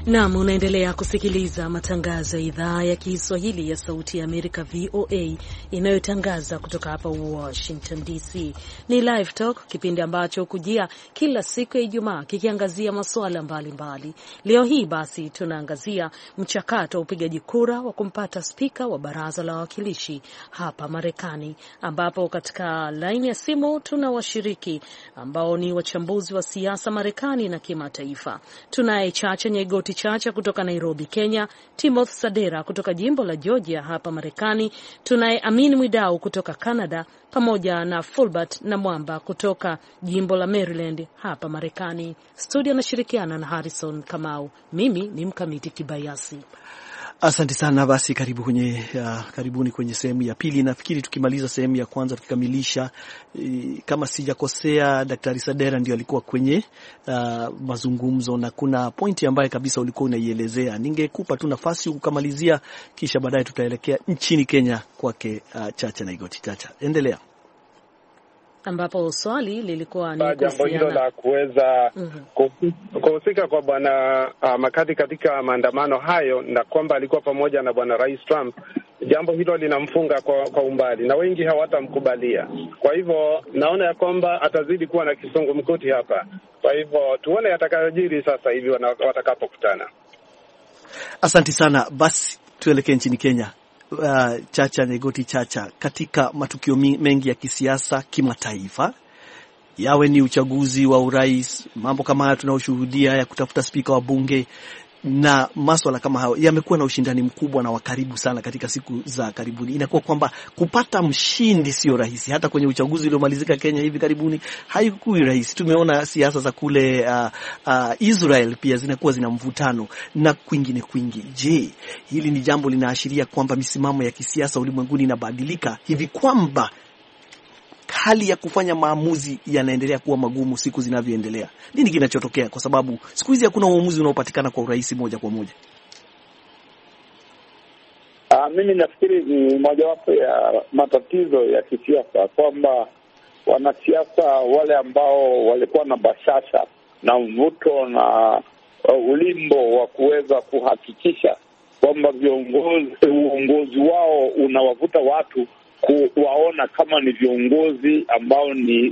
[SPEAKER 2] Naam, unaendelea kusikiliza matangazo ya idhaa ya Kiswahili ya Sauti ya Amerika V O A inayotangaza kutoka hapa Washington D C. Ni Live Talk, kipindi ambacho kujia kila siku ya Ijumaa kikiangazia masuala mbalimbali. Leo hii basi tunaangazia mchakato wa upigaji kura wa kumpata spika wa Baraza la Wawakilishi hapa Marekani, ambapo katika laini ya simu tuna washiriki ambao ni wachambuzi wa siasa Marekani na kimataifa. Tunaye Chacha Nyegoti Chacha kutoka Nairobi, Kenya, Timothy Sadera kutoka jimbo la Georgia hapa Marekani, tunaye Amin Mwidau kutoka Canada, pamoja na Fulbert na Mwamba kutoka jimbo la Maryland hapa Marekani. Studio nashirikiana na Harrison Kamau. Mimi ni Mkamiti Kibayasi.
[SPEAKER 3] Asante sana. Basi karibu kwenye uh, karibuni kwenye sehemu ya pili. Nafikiri tukimaliza sehemu ya kwanza tukikamilisha, e, kama sijakosea, Daktari Sadera ndio alikuwa kwenye uh, mazungumzo, na kuna pointi ambayo kabisa ulikuwa unaielezea. Ningekupa tu nafasi ukamalizia, kisha baadaye tutaelekea nchini Kenya kwake uh, Chacha Naigoti. Chacha, endelea.
[SPEAKER 2] Ambapo swali lilikuwa ni
[SPEAKER 6] jambo hilo la kuweza mm-hmm. kuhusika kwa bwana uh, Makati katika maandamano hayo, na kwamba alikuwa pamoja na bwana Rais Trump. Jambo hilo linamfunga kwa, kwa umbali na wengi hawatamkubalia. Kwa hivyo naona ya kwamba atazidi kuwa na kisungumkuti hapa. Kwa hivyo tuone atakayojiri sasa hivi watakapokutana.
[SPEAKER 3] Asante sana. Basi tuelekee nchini Kenya. Uh, Chacha Nyegoti Chacha, katika matukio mengi ya kisiasa kimataifa, yawe ni uchaguzi wa urais, mambo kama haya tunaoshuhudia ya kutafuta spika wa bunge na masuala kama hayo, yamekuwa na ushindani mkubwa na wa karibu sana katika siku za karibuni. Inakuwa kwamba kupata mshindi sio rahisi. Hata kwenye uchaguzi uliomalizika Kenya hivi karibuni haikuwa rahisi. Tumeona siasa za kule uh, uh, Israel pia zinakuwa zina mvutano na kwingine kwingi. Je, hili ni jambo linaashiria kwamba misimamo ya kisiasa ulimwenguni inabadilika hivi kwamba hali ya kufanya maamuzi yanaendelea kuwa magumu siku zinavyoendelea? Nini kinachotokea? Kwa sababu siku hizi hakuna uamuzi unaopatikana kwa urahisi moja kwa moja.
[SPEAKER 7] Uh, mimi nafikiri ni mojawapo ya matatizo ya kisiasa kwamba wanasiasa wale ambao walikuwa na bashasha na mvuto na uh, ulimbo wa kuweza kuhakikisha kwamba viongozi uongozi wao unawavuta watu kuwaona kama ni viongozi ambao ni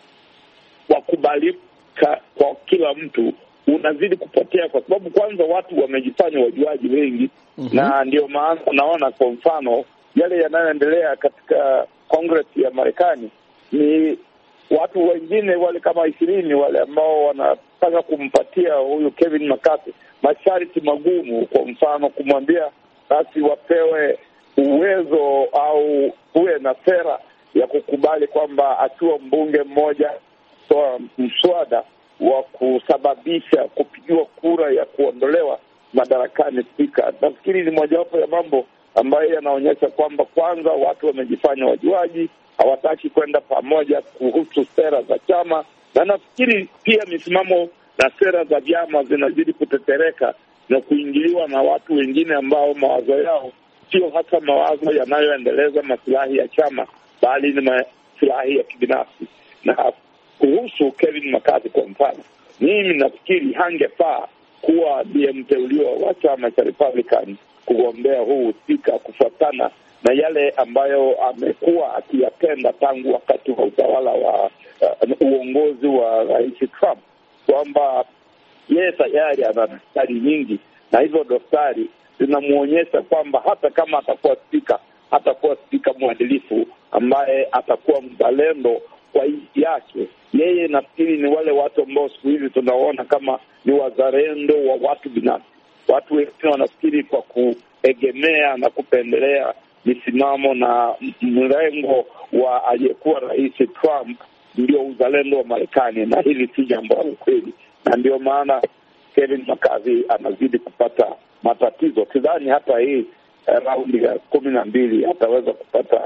[SPEAKER 7] wakubalika kwa kila mtu, unazidi kupotea, kwa sababu kwanza watu wamejifanya wajuaji wengi. Mm-hmm. Na ndio maana unaona kwa mfano yale yanayoendelea katika Congress ya Marekani ni watu wengine wale kama ishirini wale ambao wanataka kumpatia huyu Kevin McCarthy masharti magumu, kwa mfano kumwambia basi wapewe uwezo au uwe na sera ya kukubali kwamba akiwa mbunge mmoja toa mswada wa kusababisha kupigiwa kura ya kuondolewa madarakani spika. Nafikiri ni mojawapo ya mambo ambayo yanaonyesha kwamba kwanza watu wamejifanya wajuaji, hawataki kwenda pamoja kuhusu sera za chama, na nafikiri pia misimamo na sera za vyama zinazidi kutetereka na kuingiliwa na watu wengine ambao mawazo yao sio hata mawazo yanayoendeleza maslahi ya chama, bali ni maslahi ya kibinafsi. Na kuhusu Kevin McCarthy kwa mfano, mimi nafikiri hangefaa kuwa ndiye mteuliwa wa chama cha Republican kugombea huu spika, kufuatana na yale ambayo amekuwa akiyatenda tangu wakati wa utawala wa uh, uongozi wa Rais Trump, kwamba yeye tayari ana dosari nyingi, na hizo dosari zinamuonyesha kwamba hata kama atakuwa spika, atakuwa spika mwadilifu ambaye atakuwa mzalendo kwa nchi yake. Yeye nafikiri ni wale watu ambao siku hizi tunaona kama ni wazalendo wa watu binafsi. Watu wengine wanafikiri kwa kuegemea na kupendelea misimamo na mrengo wa aliyekuwa Rais Trump ndio uzalendo wa Marekani, na hili si jambo la kweli, na ndio maana Kevin McCarthy anazidi kupata matatizo. Sidhani hata hii uh, raundi ya kumi na mbili ataweza kupata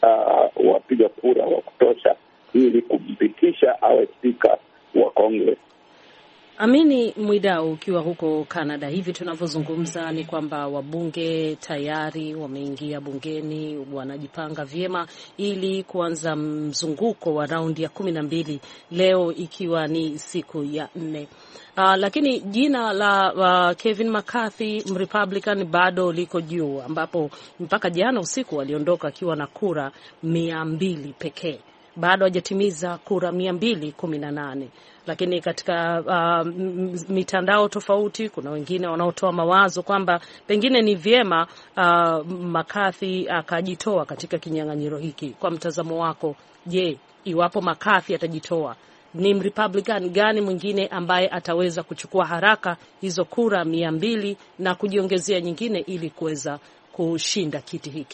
[SPEAKER 7] uh, wapiga kura wa kutosha ili kumpitisha awe spika wa Congress.
[SPEAKER 2] Amini Mwidau, ukiwa huko Canada, hivi tunavyozungumza ni kwamba wabunge tayari wameingia bungeni, wanajipanga vyema ili kuanza mzunguko wa raundi ya kumi na mbili leo ikiwa ni siku ya nne. Uh, lakini jina la uh, Kevin McCarthy Republican bado liko juu, ambapo mpaka jana usiku waliondoka akiwa na kura mia mbili pekee. Bado hajatimiza kura mia mbili kumi na nane. Lakini katika uh, mitandao tofauti kuna wengine wanaotoa mawazo kwamba pengine ni vyema uh, McCarthy akajitoa katika kinyang'anyiro hiki. Kwa mtazamo wako, je, iwapo McCarthy atajitoa, ni Republican gani mwingine ambaye ataweza kuchukua haraka hizo kura mia mbili na kujiongezea nyingine ili kuweza kushinda kiti hiki?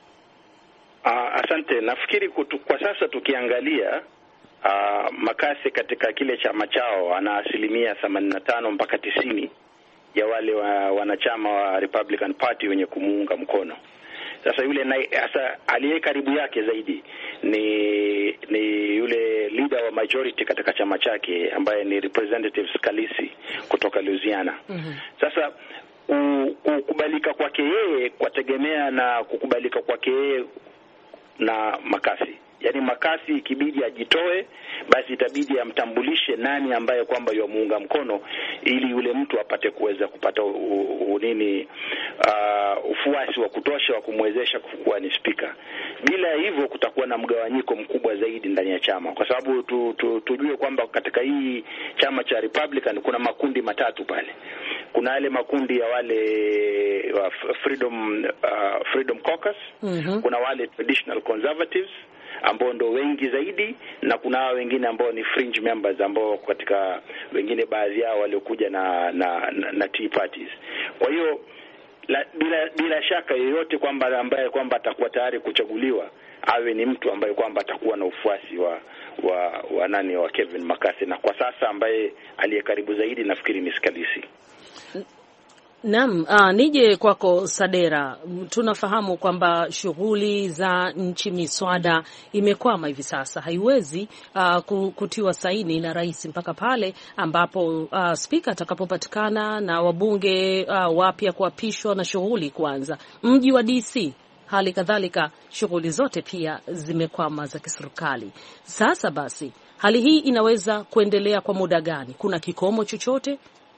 [SPEAKER 5] Uh, asante. Nafikiri kutu, kwa sasa tukiangalia uh, McCarthy katika kile chama chao ana asilimia themanini na tano mpaka tisini ya wale wa, wanachama wa Republican Party wenye kumuunga mkono. Sasa yule na sasa aliye karibu yake zaidi ni ni yule leader wa majority katika chama chake ambaye ni Representative Scalise kutoka Louisiana. Mm-hmm. Sasa kukubalika kwake yeye kwategemea na kukubalika kwake yeye na McCarthy. Yaani McCarthy ikibidi ajitoe, basi itabidi amtambulishe nani ambaye kwamba yamuunga mkono ili yule mtu apate kuweza kupata u, u, nini uh, ufuasi wa kutosha wa kumwezesha kuwa ni speaker. Bila hivyo kutakuwa na mgawanyiko mkubwa zaidi ndani ya chama, kwa sababu tu, tu, tujue kwamba katika hii chama cha Republican kuna makundi matatu pale. Kuna yale makundi ya wale wa Freedom uh, Freedom Caucus, mm-hmm. Kuna wale traditional conservatives ambao ndo wengi zaidi, na kuna wengine ambao ni fringe members ambao katika wengine baadhi yao waliokuja na na, na, na Tea Parties. Kwa hiyo la, bila bila shaka yoyote kwamba ambaye kwamba atakuwa tayari kuchaguliwa awe ni mtu ambaye kwamba atakuwa na ufuasi wa wa, wa nani wa Kevin McCarthy, na kwa sasa ambaye aliye karibu zaidi nafikiri ni Scalise.
[SPEAKER 2] Naam, uh, nije kwako Sadera. Tunafahamu kwamba shughuli za nchi miswada imekwama hivi sasa, haiwezi uh, kutiwa saini na rais mpaka pale ambapo uh, spika atakapopatikana na wabunge uh, wapya kuapishwa na shughuli kuanza. Mji wa D C hali kadhalika shughuli zote pia zimekwama za kiserikali. Sasa basi, hali hii inaweza kuendelea kwa muda gani? Kuna kikomo chochote?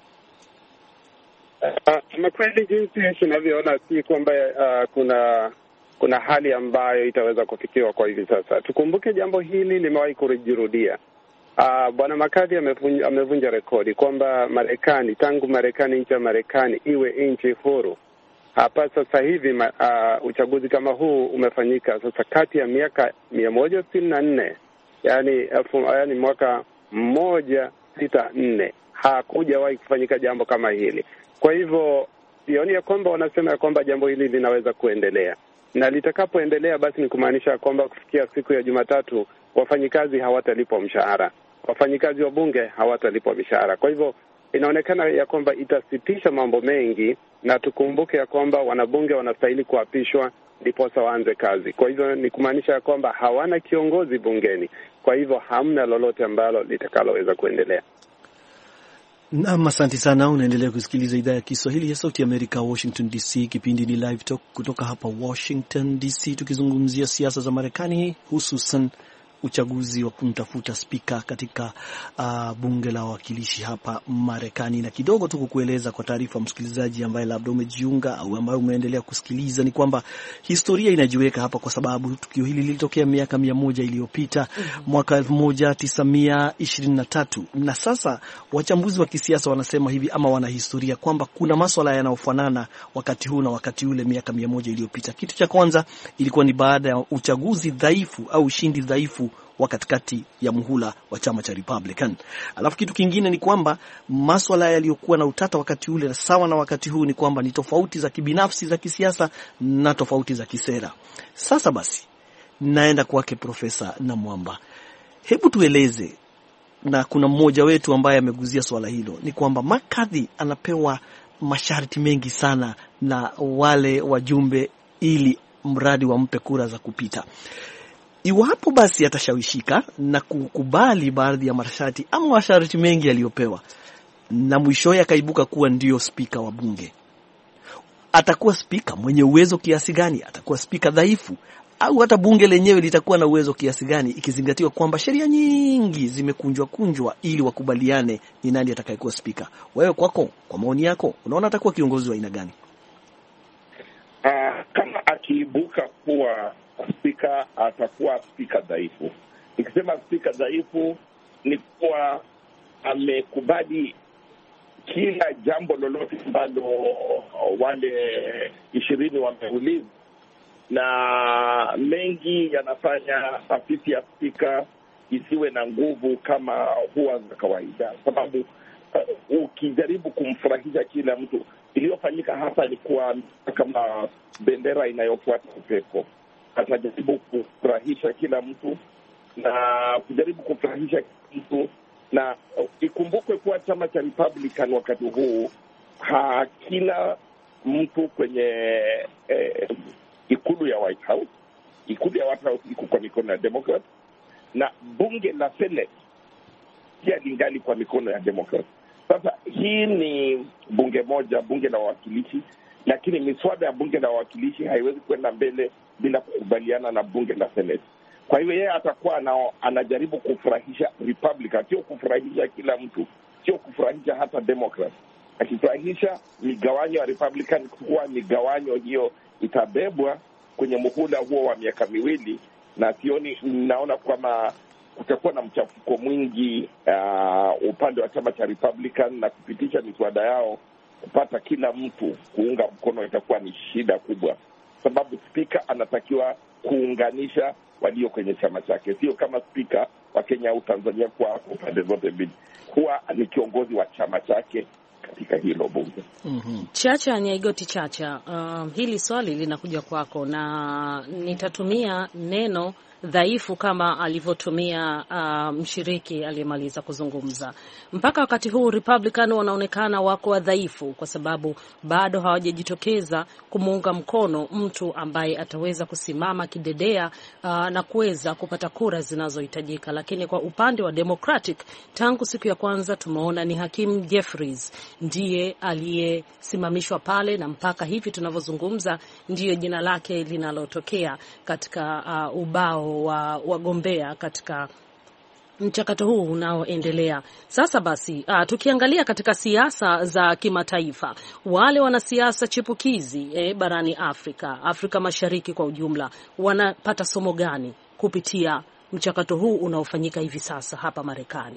[SPEAKER 6] Uh, makweli jinsi tunavyoona si kwamba uh, kuna kuna hali ambayo itaweza kufikiwa kwa hivi sasa. Tukumbuke jambo hili limewahi kujirudia. Uh, Bwana McCarthy amevunja, amevunja rekodi kwamba Marekani, tangu Marekani nchi ya Marekani iwe nchi huru, hapa sasa hivi uh, uchaguzi kama huu umefanyika sasa kati ya miaka mia moja sitini na nne, yani, yani mwaka mmoja sita nne hakujawahi kufanyika jambo kama hili. Kwa hivyo sioni ya kwamba wanasema ya kwamba jambo hili linaweza kuendelea, na litakapoendelea basi ni kumaanisha kwamba kufikia siku ya Jumatatu wafanyikazi hawatalipwa mshahara, wafanyikazi wa bunge hawatalipwa mishahara. Kwa hivyo inaonekana ya kwamba itasitisha mambo mengi, na tukumbuke ya kwamba wanabunge wanastahili kuapishwa ndipo waanze kazi. Kwa hivyo ni kumaanisha ya kwamba hawana kiongozi bungeni, kwa hivyo hamna lolote ambalo litakaloweza kuendelea.
[SPEAKER 3] Naam, asante sana. Unaendelea kusikiliza idhaa ya Kiswahili ya Sauti ya Amerika, Washington D C. Kipindi ni Live Talk kutoka hapa Washington D C, tukizungumzia siasa za Marekani, hususan uchaguzi wa kumtafuta spika katika uh, bunge la wawakilishi hapa Marekani. Na kidogo tu kukueleza kwa taarifa msikilizaji ambaye labda umejiunga au ambaye umeendelea kusikiliza, ni kwamba historia inajiweka hapa kwa sababu tukio hili lilitokea miaka mia moja iliyopita, mm-hmm. mwaka elfu moja tisa mia ishirini na tatu. Na sasa wachambuzi wa kisiasa wanasema hivi ama wanahistoria kwamba kuna masuala yanayofanana wakati huu na wakati ule miaka mia moja iliyopita. Kitu cha kwanza ilikuwa ni baada ya uchaguzi dhaifu au ushindi dhaifu wa katikati ya muhula wa chama cha Republican. Alafu kitu kingine ni kwamba masuala yaliyokuwa na utata wakati ule na sawa na wakati huu ni kwamba ni tofauti za kibinafsi za kisiasa na tofauti za kisera. Sasa basi naenda kwake Profesa Namwamba. Hebu tueleze, na kuna mmoja wetu ambaye ameguzia swala hilo, ni kwamba McCarthy anapewa masharti mengi sana na wale wajumbe ili mradi wampe kura za kupita. Iwapo basi atashawishika na kukubali baadhi ya masharti ama masharti mengi yaliyopewa, na mwishowe akaibuka kuwa ndio spika wa bunge, atakuwa spika mwenye uwezo kiasi gani? Atakuwa spika dhaifu? Au hata bunge lenyewe litakuwa na uwezo kiasi gani, ikizingatiwa kwamba sheria nyingi zimekunjwa kunjwa ili wakubaliane ni nani atakayekuwa spika? Wewe kwako, kwa maoni yako, unaona atakuwa kiongozi wa aina gani?
[SPEAKER 4] Uh, kama akiibuka kuwa spika, atakuwa spika dhaifu. Nikisema spika dhaifu ni kuwa amekubali kila jambo lolote ambalo wale ishirini wameuliza, na mengi yanafanya afisi ya spika isiwe na nguvu kama huwa za kawaida, sababu uh, ukijaribu kumfurahisha kila mtu, iliyofanyika hapa ni kuwa kama bendera inayofuata upepo. Atajaribu kufurahisha kila mtu na kujaribu kufurahisha kila mtu, na uh, ikumbukwe kuwa chama cha Republican wakati huu hakina mtu kwenye eh, ikulu ya White House. Ikulu ya White House iko kwa mikono ya Democrat, na bunge la Senate pia lingali kwa mikono ya Democrat. Sasa hii ni bunge moja, bunge la wawakilishi, lakini miswada ya bunge la wawakilishi haiwezi kwenda mbele bila kukubaliana na bunge la Senate. Kwa hiyo yeye atakuwa nao anajaribu kufurahisha Republican, sio kufurahisha kila mtu, sio kufurahisha hata Democrat. Akifurahisha migawanyo ya Republican, kuwa migawanyo hiyo itabebwa kwenye muhula huo wa miaka miwili, na sioni, naona kwamba kutakuwa na mchafuko mwingi uh, upande wa chama cha Republican, na kupitisha miswada yao kupata kila mtu kuunga mkono itakuwa ni shida kubwa, sababu spika anatakiwa kuunganisha walio kwenye chama chake, sio kama spika wa Kenya au Tanzania kwa upande zote mbili, huwa ni kiongozi wa chama chake katika hilo bunge.
[SPEAKER 2] Mm-hmm. Chacha Nyaigoti Chacha, uh, hili swali linakuja kwako na nitatumia neno dhaifu kama alivyotumia uh, mshiriki aliyemaliza kuzungumza. Mpaka wakati huu Republican wanaonekana wako wadhaifu kwa sababu bado hawajajitokeza kumuunga mkono mtu ambaye ataweza kusimama kidedea uh, na kuweza kupata kura zinazohitajika. Lakini kwa upande wa Democratic, tangu siku ya kwanza tumeona ni Hakeem Jeffries ndiye aliyesimamishwa pale, na mpaka hivi tunavyozungumza ndiyo jina lake linalotokea katika uh, ubao wa wagombea katika mchakato huu unaoendelea. Sasa basi, uh, tukiangalia katika siasa za kimataifa, wale wanasiasa chipukizi eh, barani Afrika, Afrika Mashariki kwa ujumla, wanapata somo gani kupitia mchakato huu unaofanyika hivi sasa hapa Marekani?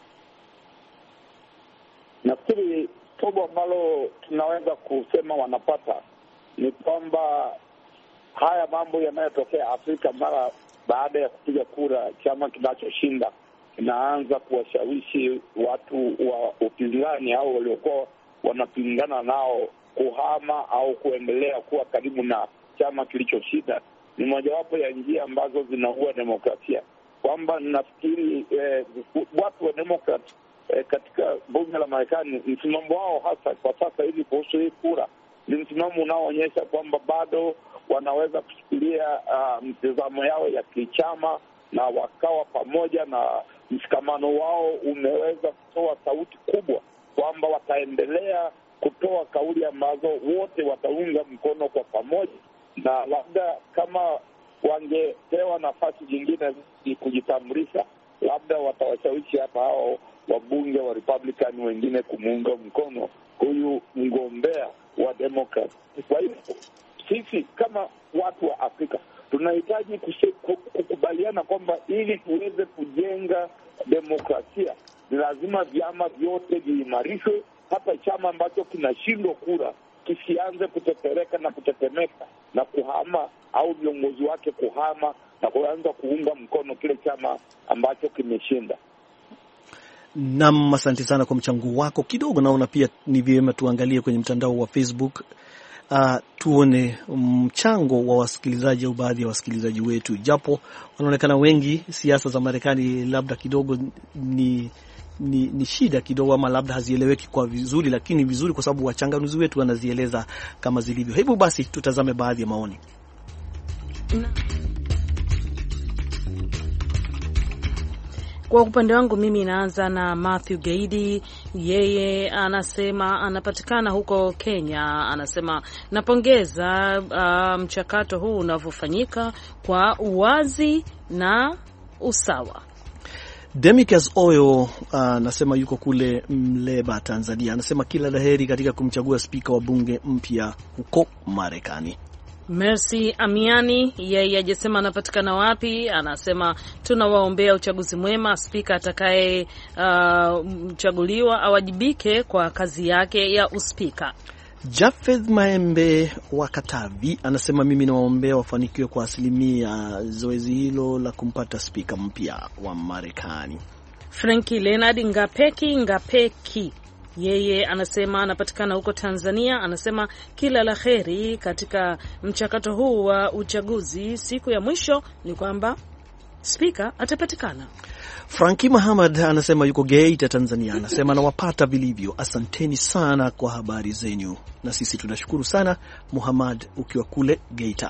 [SPEAKER 7] Nafikiri somo ambalo tunaweza kusema wanapata ni kwamba haya mambo yanayotokea Afrika mara baada ya kupiga kura, chama kinachoshinda kinaanza kuwashawishi watu wa upinzani au waliokuwa wanapingana nao kuhama au kuendelea kuwa karibu na chama kilichoshinda. Ni mojawapo ya njia ambazo zinaua demokrasia, kwamba nafikiri eh, watu wa Democrat eh, katika bunge la Marekani, msimamo wao hasa kwa sasa hivi kuhusu hii kura ni msimamo unaoonyesha kwamba bado wanaweza kushikilia uh, mtazamo yao ya kichama na wakawa pamoja, na mshikamano wao umeweza kutoa sauti kubwa kwamba wataendelea kutoa kauli ambazo wote wataunga mkono kwa pamoja, na labda kama wangepewa nafasi nyingine kujitambulisha, labda watawashawishi hata hao wabunge wa Republican wengine kumuunga mkono huyu mgombea wa Democrat. Kwa hivyo sisi kama watu wa Afrika tunahitaji kukubaliana kwamba ili tuweze kujenga demokrasia ni lazima vyama vyote viimarishwe. Hata chama ambacho kinashindwa kura kisianze kutetereka na kutetemeka na kuhama, au viongozi wake kuhama na kuanza kuunga mkono kile chama ambacho kimeshinda.
[SPEAKER 3] Naam, asante sana kwa mchango wako. Kidogo naona pia ni vyema tuangalie kwenye mtandao wa Facebook, uh, tuone mchango wa wasikilizaji au baadhi ya wasikilizaji wetu, japo wanaonekana wengi. Siasa za Marekani labda kidogo ni Ni, ni shida kidogo, ama labda hazieleweki kwa vizuri, lakini vizuri kwa sababu wachanganuzi wetu wanazieleza kama zilivyo. Hebu basi tutazame baadhi ya maoni.
[SPEAKER 2] Kwa upande wangu mimi naanza na Matthew Gaidi. Yeye anasema anapatikana huko Kenya. Anasema napongeza uh, mchakato huu unavyofanyika kwa uwazi na usawa.
[SPEAKER 3] Demicus Oyo anasema uh, yuko kule Mleba, Tanzania. Anasema kila laheri katika kumchagua spika wa bunge mpya huko Marekani.
[SPEAKER 2] Mercy Amiani yeye hajasema anapatikana wapi. Anasema tunawaombea uchaguzi mwema, spika atakaye uh, mchaguliwa awajibike kwa kazi yake ya uspika.
[SPEAKER 3] Jafeth Maembe wa Katavi anasema mimi nawaombea wafanikiwe kwa asilimia zoezi hilo la kumpata spika mpya wa Marekani.
[SPEAKER 2] Frankie Leonard Ngapeki Ngapeki yeye anasema anapatikana huko Tanzania. Anasema kila la kheri katika mchakato huu wa uchaguzi. Siku ya mwisho ni kwamba spika atapatikana.
[SPEAKER 3] Frankie Muhammad anasema yuko Geita, Tanzania. Anasema nawapata vilivyo. Asanteni sana kwa habari zenyu. Na sisi tunashukuru sana Muhammad ukiwa kule Geita.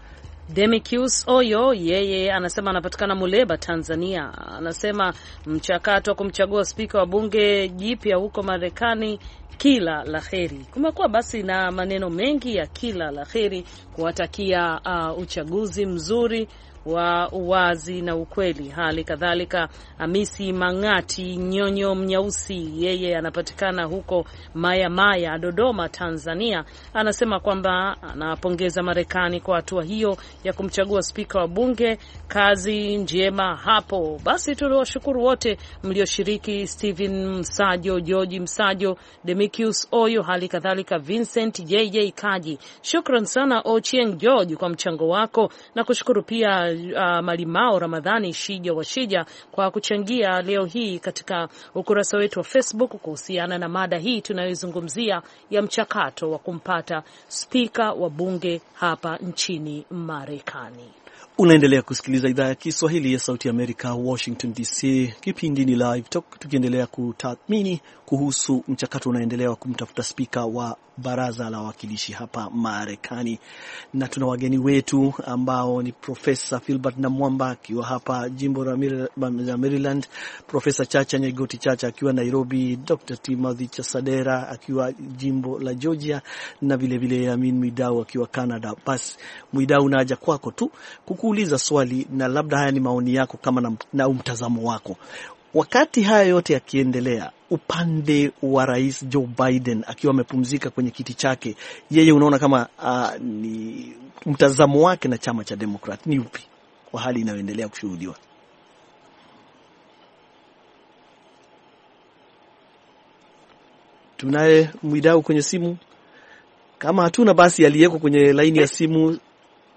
[SPEAKER 2] Demicus Oyo yeye anasema anapatikana Muleba, Tanzania. Anasema mchakato wa kumchagua spika wa bunge jipya huko Marekani kila laheri. Kumekuwa basi na maneno mengi ya kila laheri kuwatakia uh, uchaguzi mzuri wa uwazi na ukweli. Hali kadhalika Amisi Mangati Nyonyo Mnyausi yeye anapatikana huko Maya Maya, Dodoma, Tanzania. Anasema kwamba anapongeza Marekani kwa hatua hiyo ya kumchagua spika wa bunge. Kazi njema hapo. Basi tuliwashukuru wote mlioshiriki: Steven Msajo, George Msajo, Demicus Oyo, hali kadhalika Vincent J J Kaji. Shukran sana Ochieng George kwa mchango wako, na kushukuru pia Uh, Malimao Ramadhani Shija wa Shija kwa kuchangia leo hii katika ukurasa wetu wa Facebook kuhusiana na mada hii tunayozungumzia ya mchakato wa kumpata spika wa bunge hapa nchini Marekani.
[SPEAKER 3] Unaendelea kusikiliza idhaa ya Kiswahili ya Sauti ya Amerika, Washington D C. Kipindi ni Live Talk, tukiendelea kutathmini kuhusu mchakato unaendelea wa kumtafuta spika wa baraza la wawakilishi hapa Marekani. Na tuna wageni wetu ambao ni Profesa Philbert Namwamba akiwa hapa jimbo la Maryland, Profesa Chacha Nyegoti Chacha akiwa Nairobi, Doctor Timothy Chasadera akiwa jimbo la Georgia, na vile vile Amin Mwidau akiwa Canada. Basi Mwidau, naja kwako tu kukuuliza swali, na labda haya ni maoni yako kama na, na mtazamo wako. Wakati haya yote yakiendelea, upande wa Rais Joe Biden akiwa amepumzika kwenye kiti chake, yeye unaona kama uh, ni mtazamo wake na chama cha Democrat ni upi kwa hali inayoendelea kushuhudiwa? Tunaye Mwidau kwenye simu? Kama hatuna basi aliyeko kwenye laini ya simu.
[SPEAKER 5] Uh,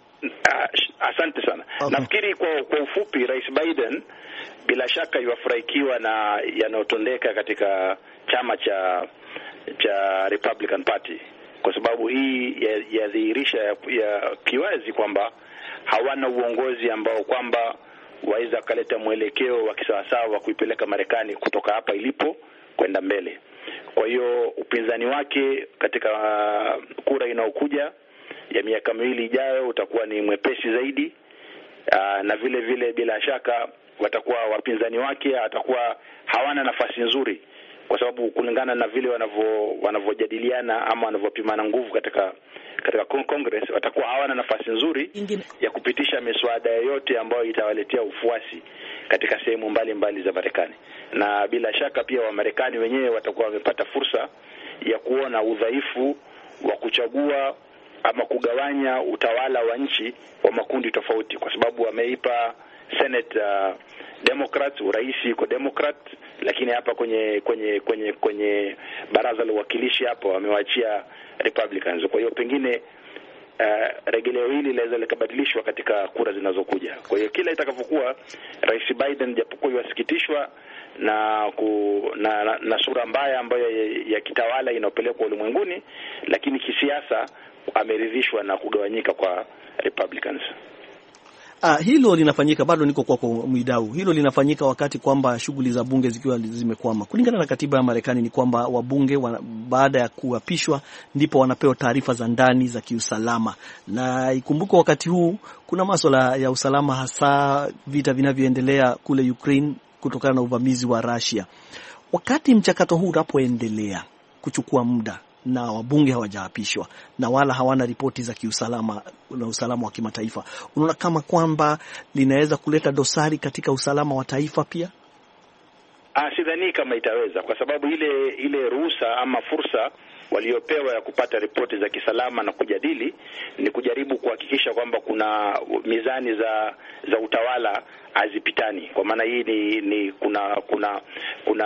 [SPEAKER 5] asante sana. Okay. Nafikiri kwa, kwa ufupi Rais Biden bila shaka yuafurahikiwa na yanayotendeka katika chama cha cha Republican Party, kwa sababu hii yadhihirisha ya, ya kiwazi kwamba hawana uongozi ambao kwamba waweza kuleta mwelekeo wa kisawasawa wa kuipeleka Marekani kutoka hapa ilipo kwenda mbele. Kwa hiyo upinzani wake katika kura inayokuja ya miaka miwili ijayo utakuwa ni mwepesi zaidi. Aa, na vile vile bila shaka watakuwa wapinzani wake atakuwa hawana nafasi nzuri, kwa sababu kulingana na vile wanavyo wanavyojadiliana ama wanavyopimana nguvu katika katika Congress, watakuwa hawana nafasi nzuri Ingine. ya kupitisha miswada yote ambayo itawaletea ufuasi katika sehemu mbalimbali za Marekani. Na bila shaka pia wa Marekani wenyewe watakuwa wamepata fursa ya kuona udhaifu wa kuchagua ama kugawanya utawala wa nchi wa makundi tofauti, kwa sababu wameipa Senate uh, Democrats, uraisi kwa Democrat, lakini hapa kwenye kwenye kwenye kwenye baraza la wawakilishi hapo wamewaachia Republicans. Kwa hiyo pengine uh, regeleo hili laweza likabadilishwa katika kura zinazokuja. Kwa hiyo kila itakavyokuwa, Rais Biden japokuwa yasikitishwa na, ku, na, na na sura mbaya ambayo ya, ya kitawala inapelekwa ulimwenguni, lakini kisiasa ameridhishwa na kugawanyika kwa Republicans.
[SPEAKER 3] Ah, hilo linafanyika, bado niko kwako Mwidau. Hilo linafanyika wakati kwamba shughuli za bunge zikiwa zimekwama. Kulingana na katiba ya Marekani ni kwamba wabunge wana, baada ya kuapishwa ndipo wanapewa taarifa za ndani za kiusalama. Na ikumbuke wakati huu kuna masuala ya usalama, hasa vita vinavyoendelea kule Ukraine kutokana na uvamizi wa Russia. Wakati mchakato huu unapoendelea kuchukua muda na wabunge hawajaapishwa na wala hawana ripoti za kiusalama na usalama wa kimataifa, unaona kama kwamba linaweza kuleta dosari katika usalama wa taifa pia?
[SPEAKER 5] Ah, sidhani kama itaweza, kwa sababu ile ile ruhusa ama fursa waliopewa ya kupata ripoti za kisalama na kujadili ni kujaribu kuhakikisha kwamba kuna mizani za za utawala hazipitani. Kwa maana hii ni, ni kuna kuna kuna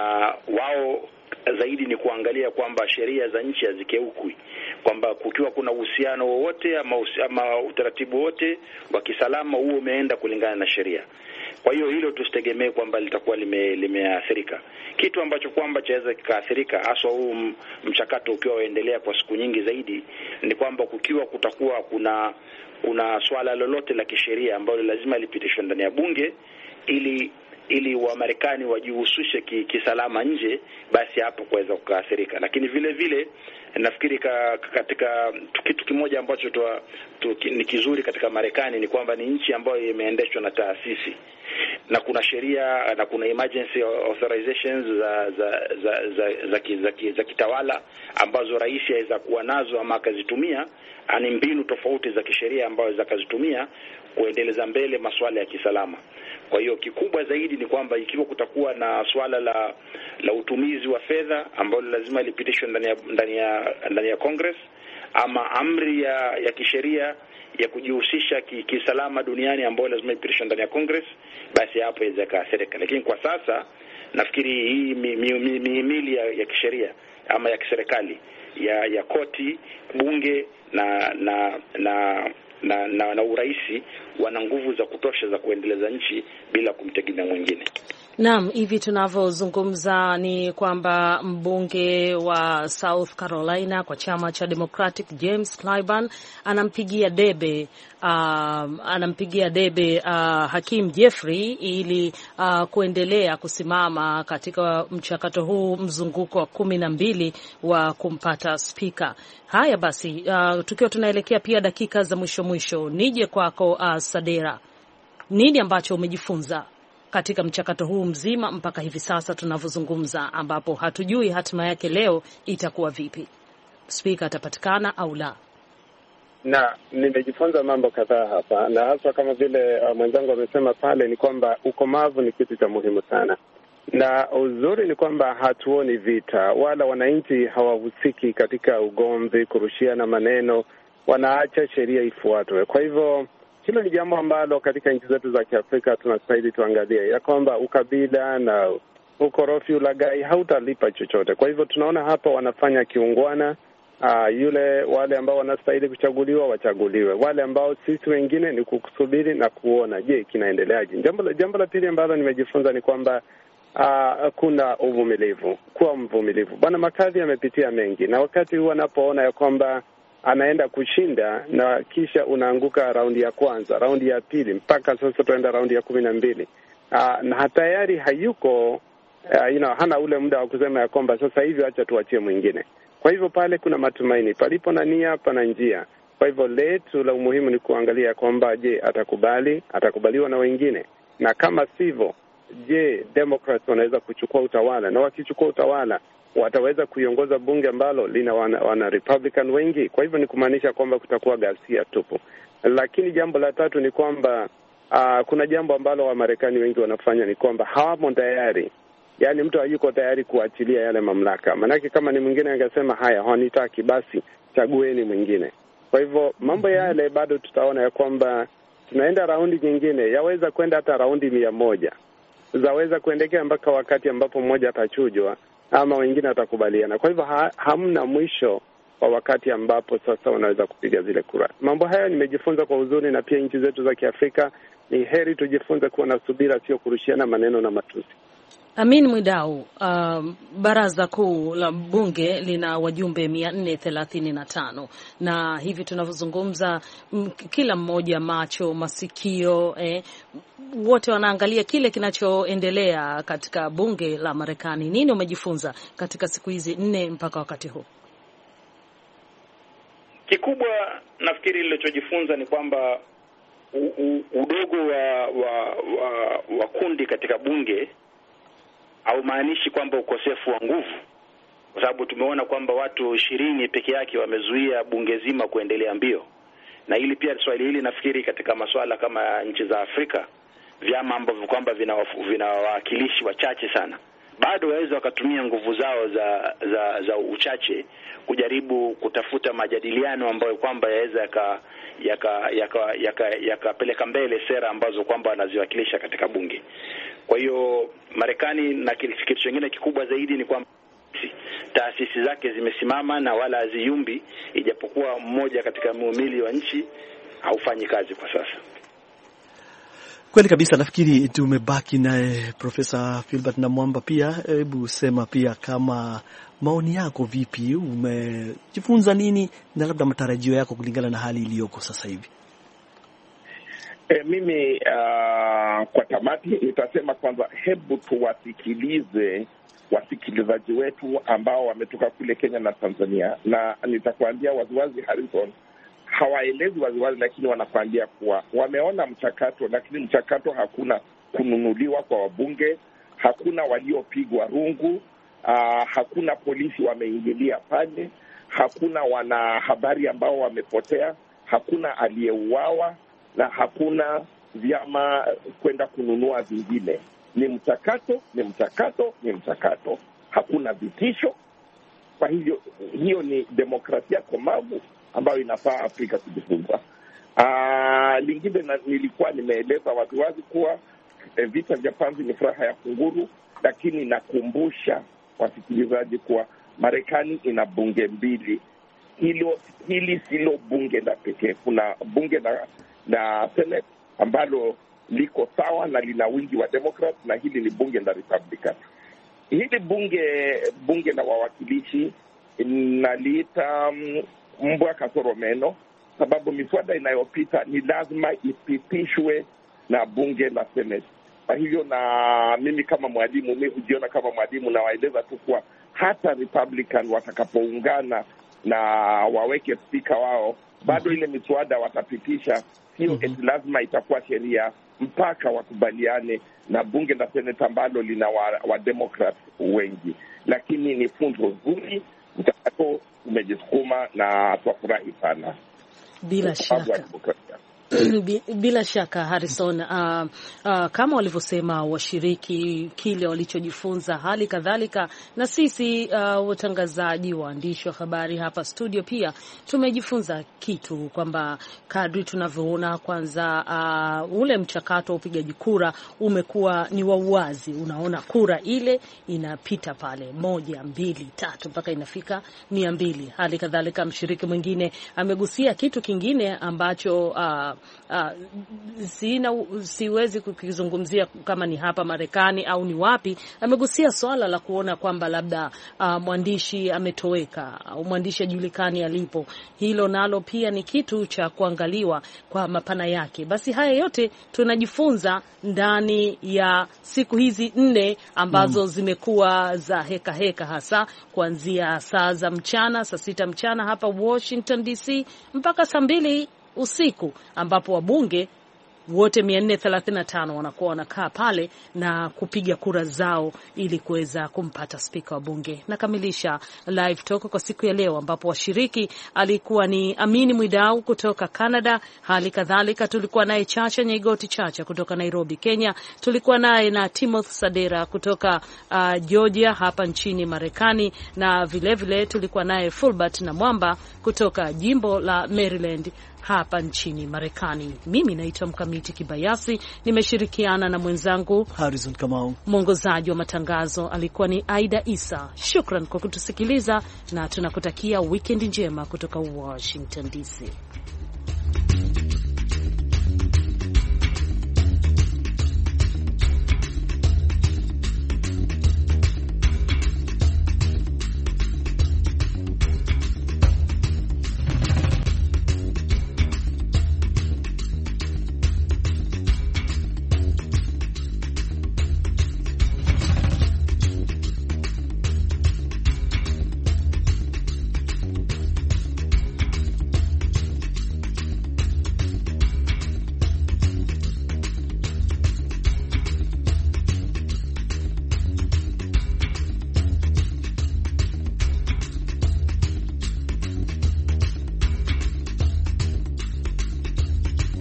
[SPEAKER 5] wao zaidi ni kuangalia kwamba sheria za nchi hazikeukwi, kwamba kukiwa kuna uhusiano wowote ama, ama utaratibu wote wa kisalama huo umeenda kulingana na sheria. Kwa hiyo hilo tusitegemee kwamba litakuwa lime, limeathirika. Kitu ambacho kwamba chaweza kikaathirika haswa huu mchakato ukiwa waendelea kwa siku nyingi zaidi ni kwamba kukiwa kutakuwa kuna kuna swala lolote la kisheria ambalo lazima lipitishwe ndani ya bunge ili ili Wamarekani wajihusishe kisalama nje, basi hapo kuweza kukaathirika. Lakini vile vile nafikiri ka, katika kitu kimoja ambacho tu, tu, ni kizuri katika Marekani ni kwamba ni nchi ambayo imeendeshwa na taasisi na kuna sheria na kuna emergency authorizations za za za za, za, za, za kitawala ambazo rais aweza kuwa nazo ama akazitumia, ani mbinu tofauti za kisheria ambazo zakazitumia kuendeleza mbele masuala ya kisalama. Kwa hiyo kikubwa zaidi ni kwamba ikiwa kutakuwa na swala la la utumizi wa fedha ambalo lazima lipitishwe ndani ya ndani ya ndani ya Congress ama amri ya ya kisheria ya kujihusisha kisalama duniani ambayo lazima ipitishwe ndani ya Congress, basi hapo inaweza kaathirika. Lakini kwa sasa nafikiri hii mihimili mi, mi, mi ya, ya kisheria ama ya kiserikali ya ya koti, bunge na na na na, na, na uraisi wana nguvu za kutosha za kuendeleza nchi bila kumtegemea mwingine.
[SPEAKER 2] Naam, hivi tunavyozungumza ni kwamba mbunge wa South Carolina kwa chama cha Democratic James Clyburn anampigia debe uh, anampigia debe uh, Hakeem Jeffrey ili uh, kuendelea kusimama katika mchakato huu mzunguko wa kumi na mbili wa kumpata spika. Haya basi, uh, tukiwa tunaelekea pia dakika za mwisho mwisho, nije kwako uh, Sadera. Nini ambacho umejifunza katika mchakato huu mzima mpaka hivi sasa tunavyozungumza, ambapo hatujui hatima yake leo itakuwa vipi? Spika atapatikana au la?
[SPEAKER 6] Na nimejifunza mambo kadhaa hapa, na hasa kama vile uh, mwenzangu amesema pale ni kwamba ukomavu ni kitu cha muhimu sana. Na uzuri ni kwamba hatuoni vita wala wananchi hawahusiki katika ugomvi, kurushiana maneno, wanaacha sheria ifuatwe. Kwa hivyo hilo ni jambo ambalo katika nchi zetu za Kiafrika tunastahili tuangalie, ya kwamba ukabila na ukorofi, ulaghai hautalipa chochote. Kwa hivyo tunaona hapa wanafanya kiungwana. Uh, yule wale ambao wanastahili kuchaguliwa wachaguliwe, wale ambao sisi wengine ni kukusubiri na kuona je kinaendeleaje. Jambo la jambo la pili ambalo nimejifunza ni kwamba uh, kuna uvumilivu, kuwa mvumilivu. Bwana McCarthy amepitia mengi, na wakati huu anapoona ya kwamba anaenda kushinda na kisha unaanguka raundi ya kwanza, raundi ya pili, mpaka sasa tuenda raundi ya kumi na mbili. Uh, na tayari hayuko uh, you know, hana ule muda wa kusema ya kwamba sasa hivi acha tuachie mwingine. Kwa hivyo pale kuna matumaini, palipo na nia pana njia. Kwa hivyo letu la umuhimu ni kuangalia kwamba je, atakubali, atakubaliwa na wengine, na kama sivyo, je, Democrats wanaweza kuchukua utawala, na wakichukua utawala wataweza kuiongoza bunge ambalo lina wana, wana Republican wengi. Kwa hivyo ni kumaanisha kwamba kutakuwa ghasia tupu. Lakini jambo la tatu ni kwamba uh, kuna jambo ambalo Wamarekani wengi wanafanya ni kwamba hawamo tayari. Yaani mtu hayuko tayari kuachilia yale mamlaka. Manake kama ni mwingine angesema haya, hawanitaki, basi chagueni mwingine. Kwa hivyo mambo yale bado tutaona ya kwamba tunaenda raundi nyingine, yaweza kwenda hata raundi mia moja. Zaweza kuendekea mpaka wakati ambapo mmoja atachujwa ama wengine watakubaliana. Kwa hivyo ha, hamna mwisho wa wakati ambapo sasa wanaweza kupiga zile kura. Mambo haya nimejifunza kwa uzuri, na pia nchi zetu za Kiafrika ni heri tujifunze kuwa na subira, sio kurushiana maneno na matusi.
[SPEAKER 2] Amin Mwidau, uh, baraza kuu la bunge lina wajumbe mia nne thelathini na tano na hivi tunavyozungumza kila mmoja macho, masikio, eh, wote wanaangalia kile kinachoendelea katika bunge la Marekani. Nini umejifunza katika siku hizi nne mpaka wakati huu?
[SPEAKER 5] Kikubwa nafikiri nilichojifunza ni kwamba udogo wa wa, wa wa kundi katika bunge haumaanishi kwamba ukosefu wa nguvu, kwa sababu tumeona kwamba watu ishirini peke yake wamezuia bunge zima kuendelea mbio. Na hili pia swali hili nafikiri katika masuala kama nchi za Afrika, vyama ambavyo kwamba vina vina wawakilishi wachache sana, bado waweza wakatumia nguvu zao za za za uchache kujaribu kutafuta majadiliano ambayo kwamba yaweza yaka yaka yaka yakapeleka mbele sera ambazo kwamba wanaziwakilisha katika bunge. Kwa hiyo Marekani, na kitu kingine kikubwa zaidi ni kwamba taasisi zake zimesimama na wala haziyumbi, ijapokuwa mmoja katika muhimili wa nchi haufanyi kazi kwa sasa.
[SPEAKER 3] Kweli kabisa. Nafikiri tumebaki naye Profesa Philbert Namwamba pia. Hebu sema pia kama maoni yako vipi, umejifunza nini na labda matarajio yako kulingana na hali iliyoko sasa hivi?
[SPEAKER 4] E, mimi uh, kwa tamati nitasema kwanza, hebu tuwasikilize wasikilizaji wetu ambao wametoka kule Kenya na Tanzania, na nitakwambia waziwazi Harrison, hawaelezi waziwazi, lakini wanakwambia kuwa wameona mchakato, lakini mchakato hakuna kununuliwa kwa wabunge, hakuna waliopigwa rungu, uh, hakuna polisi wameingilia pale, hakuna wanahabari ambao wamepotea, hakuna aliyeuawa, na hakuna vyama kwenda kununua vingine. Ni mchakato, ni mchakato, ni mchakato. Hakuna vitisho. Kwa hivyo hiyo ni demokrasia komavu ambayo inafaa Afrika kujifunza. Ah, lingine na, nilikuwa nimeeleza waziwazi kuwa eh, vita vya panzi ni furaha ya kunguru, lakini nakumbusha wasikilizaji kuwa Marekani ina bunge mbili. Hilo hili silo bunge la pekee. Kuna bunge la na Senate ambalo liko sawa na lina wingi wa Democrat, na hili ni bunge la Republican. Hili bunge bunge la wawakilishi naliita um, mbwa kasoro meno, sababu miswada inayopita ni lazima ipitishwe na bunge la Senate. Kwa hivyo, na mimi kama mwalimu, mimi hujiona kama mwalimu, na waeleza tu kuwa hata Republican watakapoungana na waweke spika wao, bado ile miswada watapitisha, sio eti lazima itakuwa sheria, mpaka wakubaliane na bunge la Senate ambalo lina wa, wa Democrat wengi. Lakini ni funzo nzuri, mchakato umejisukuma na twafurahi sana.
[SPEAKER 2] Bila shaka bila shaka Harrison, uh, uh, kama walivyosema washiriki kile walichojifunza, hali kadhalika na sisi uh, watangazaji, waandishi wa habari hapa studio pia tumejifunza kitu, kwamba kadri tunavyoona kwanza uh, ule mchakato wa upigaji kura umekuwa ni wa uwazi. Unaona kura ile inapita pale moja, mbili, tatu mpaka inafika mia mbili. Hali kadhalika mshiriki mwingine amegusia kitu kingine ambacho uh, Uh, sina siwezi kukizungumzia kama ni hapa Marekani au ni wapi. Amegusia swala la kuona kwamba labda uh, mwandishi ametoweka au mwandishi ajulikani alipo. Hilo nalo pia ni kitu cha kuangaliwa kwa mapana yake. Basi haya yote tunajifunza ndani ya siku hizi nne ambazo mm. zimekuwa za heka heka, hasa kuanzia saa za mchana, saa sita mchana hapa Washington D C mpaka saa mbili usiku, ambapo wabunge wote mia nne thelathini na tano wanakuwa wanakaa pale na kupiga kura zao ili kuweza kumpata spika wa bunge. Nakamilisha live talk kwa siku ya leo, ambapo washiriki alikuwa ni Amini Mwidau kutoka Canada, hali kadhalika tulikuwa naye Chacha Nyaigoti Chacha kutoka Nairobi, Kenya, tulikuwa naye na Timothy Sadera kutoka uh, Georgia hapa nchini Marekani, na vile vile tulikuwa naye Fulbert Namwamba kutoka jimbo la Maryland hapa nchini Marekani. Mimi naitwa Mkamiti Kibayasi, nimeshirikiana na mwenzangu
[SPEAKER 3] Harrison Kamau. Mwongozaji
[SPEAKER 2] wa matangazo alikuwa ni Aida Isa. Shukran kwa kutusikiliza na tunakutakia weekend njema kutoka Washington D C.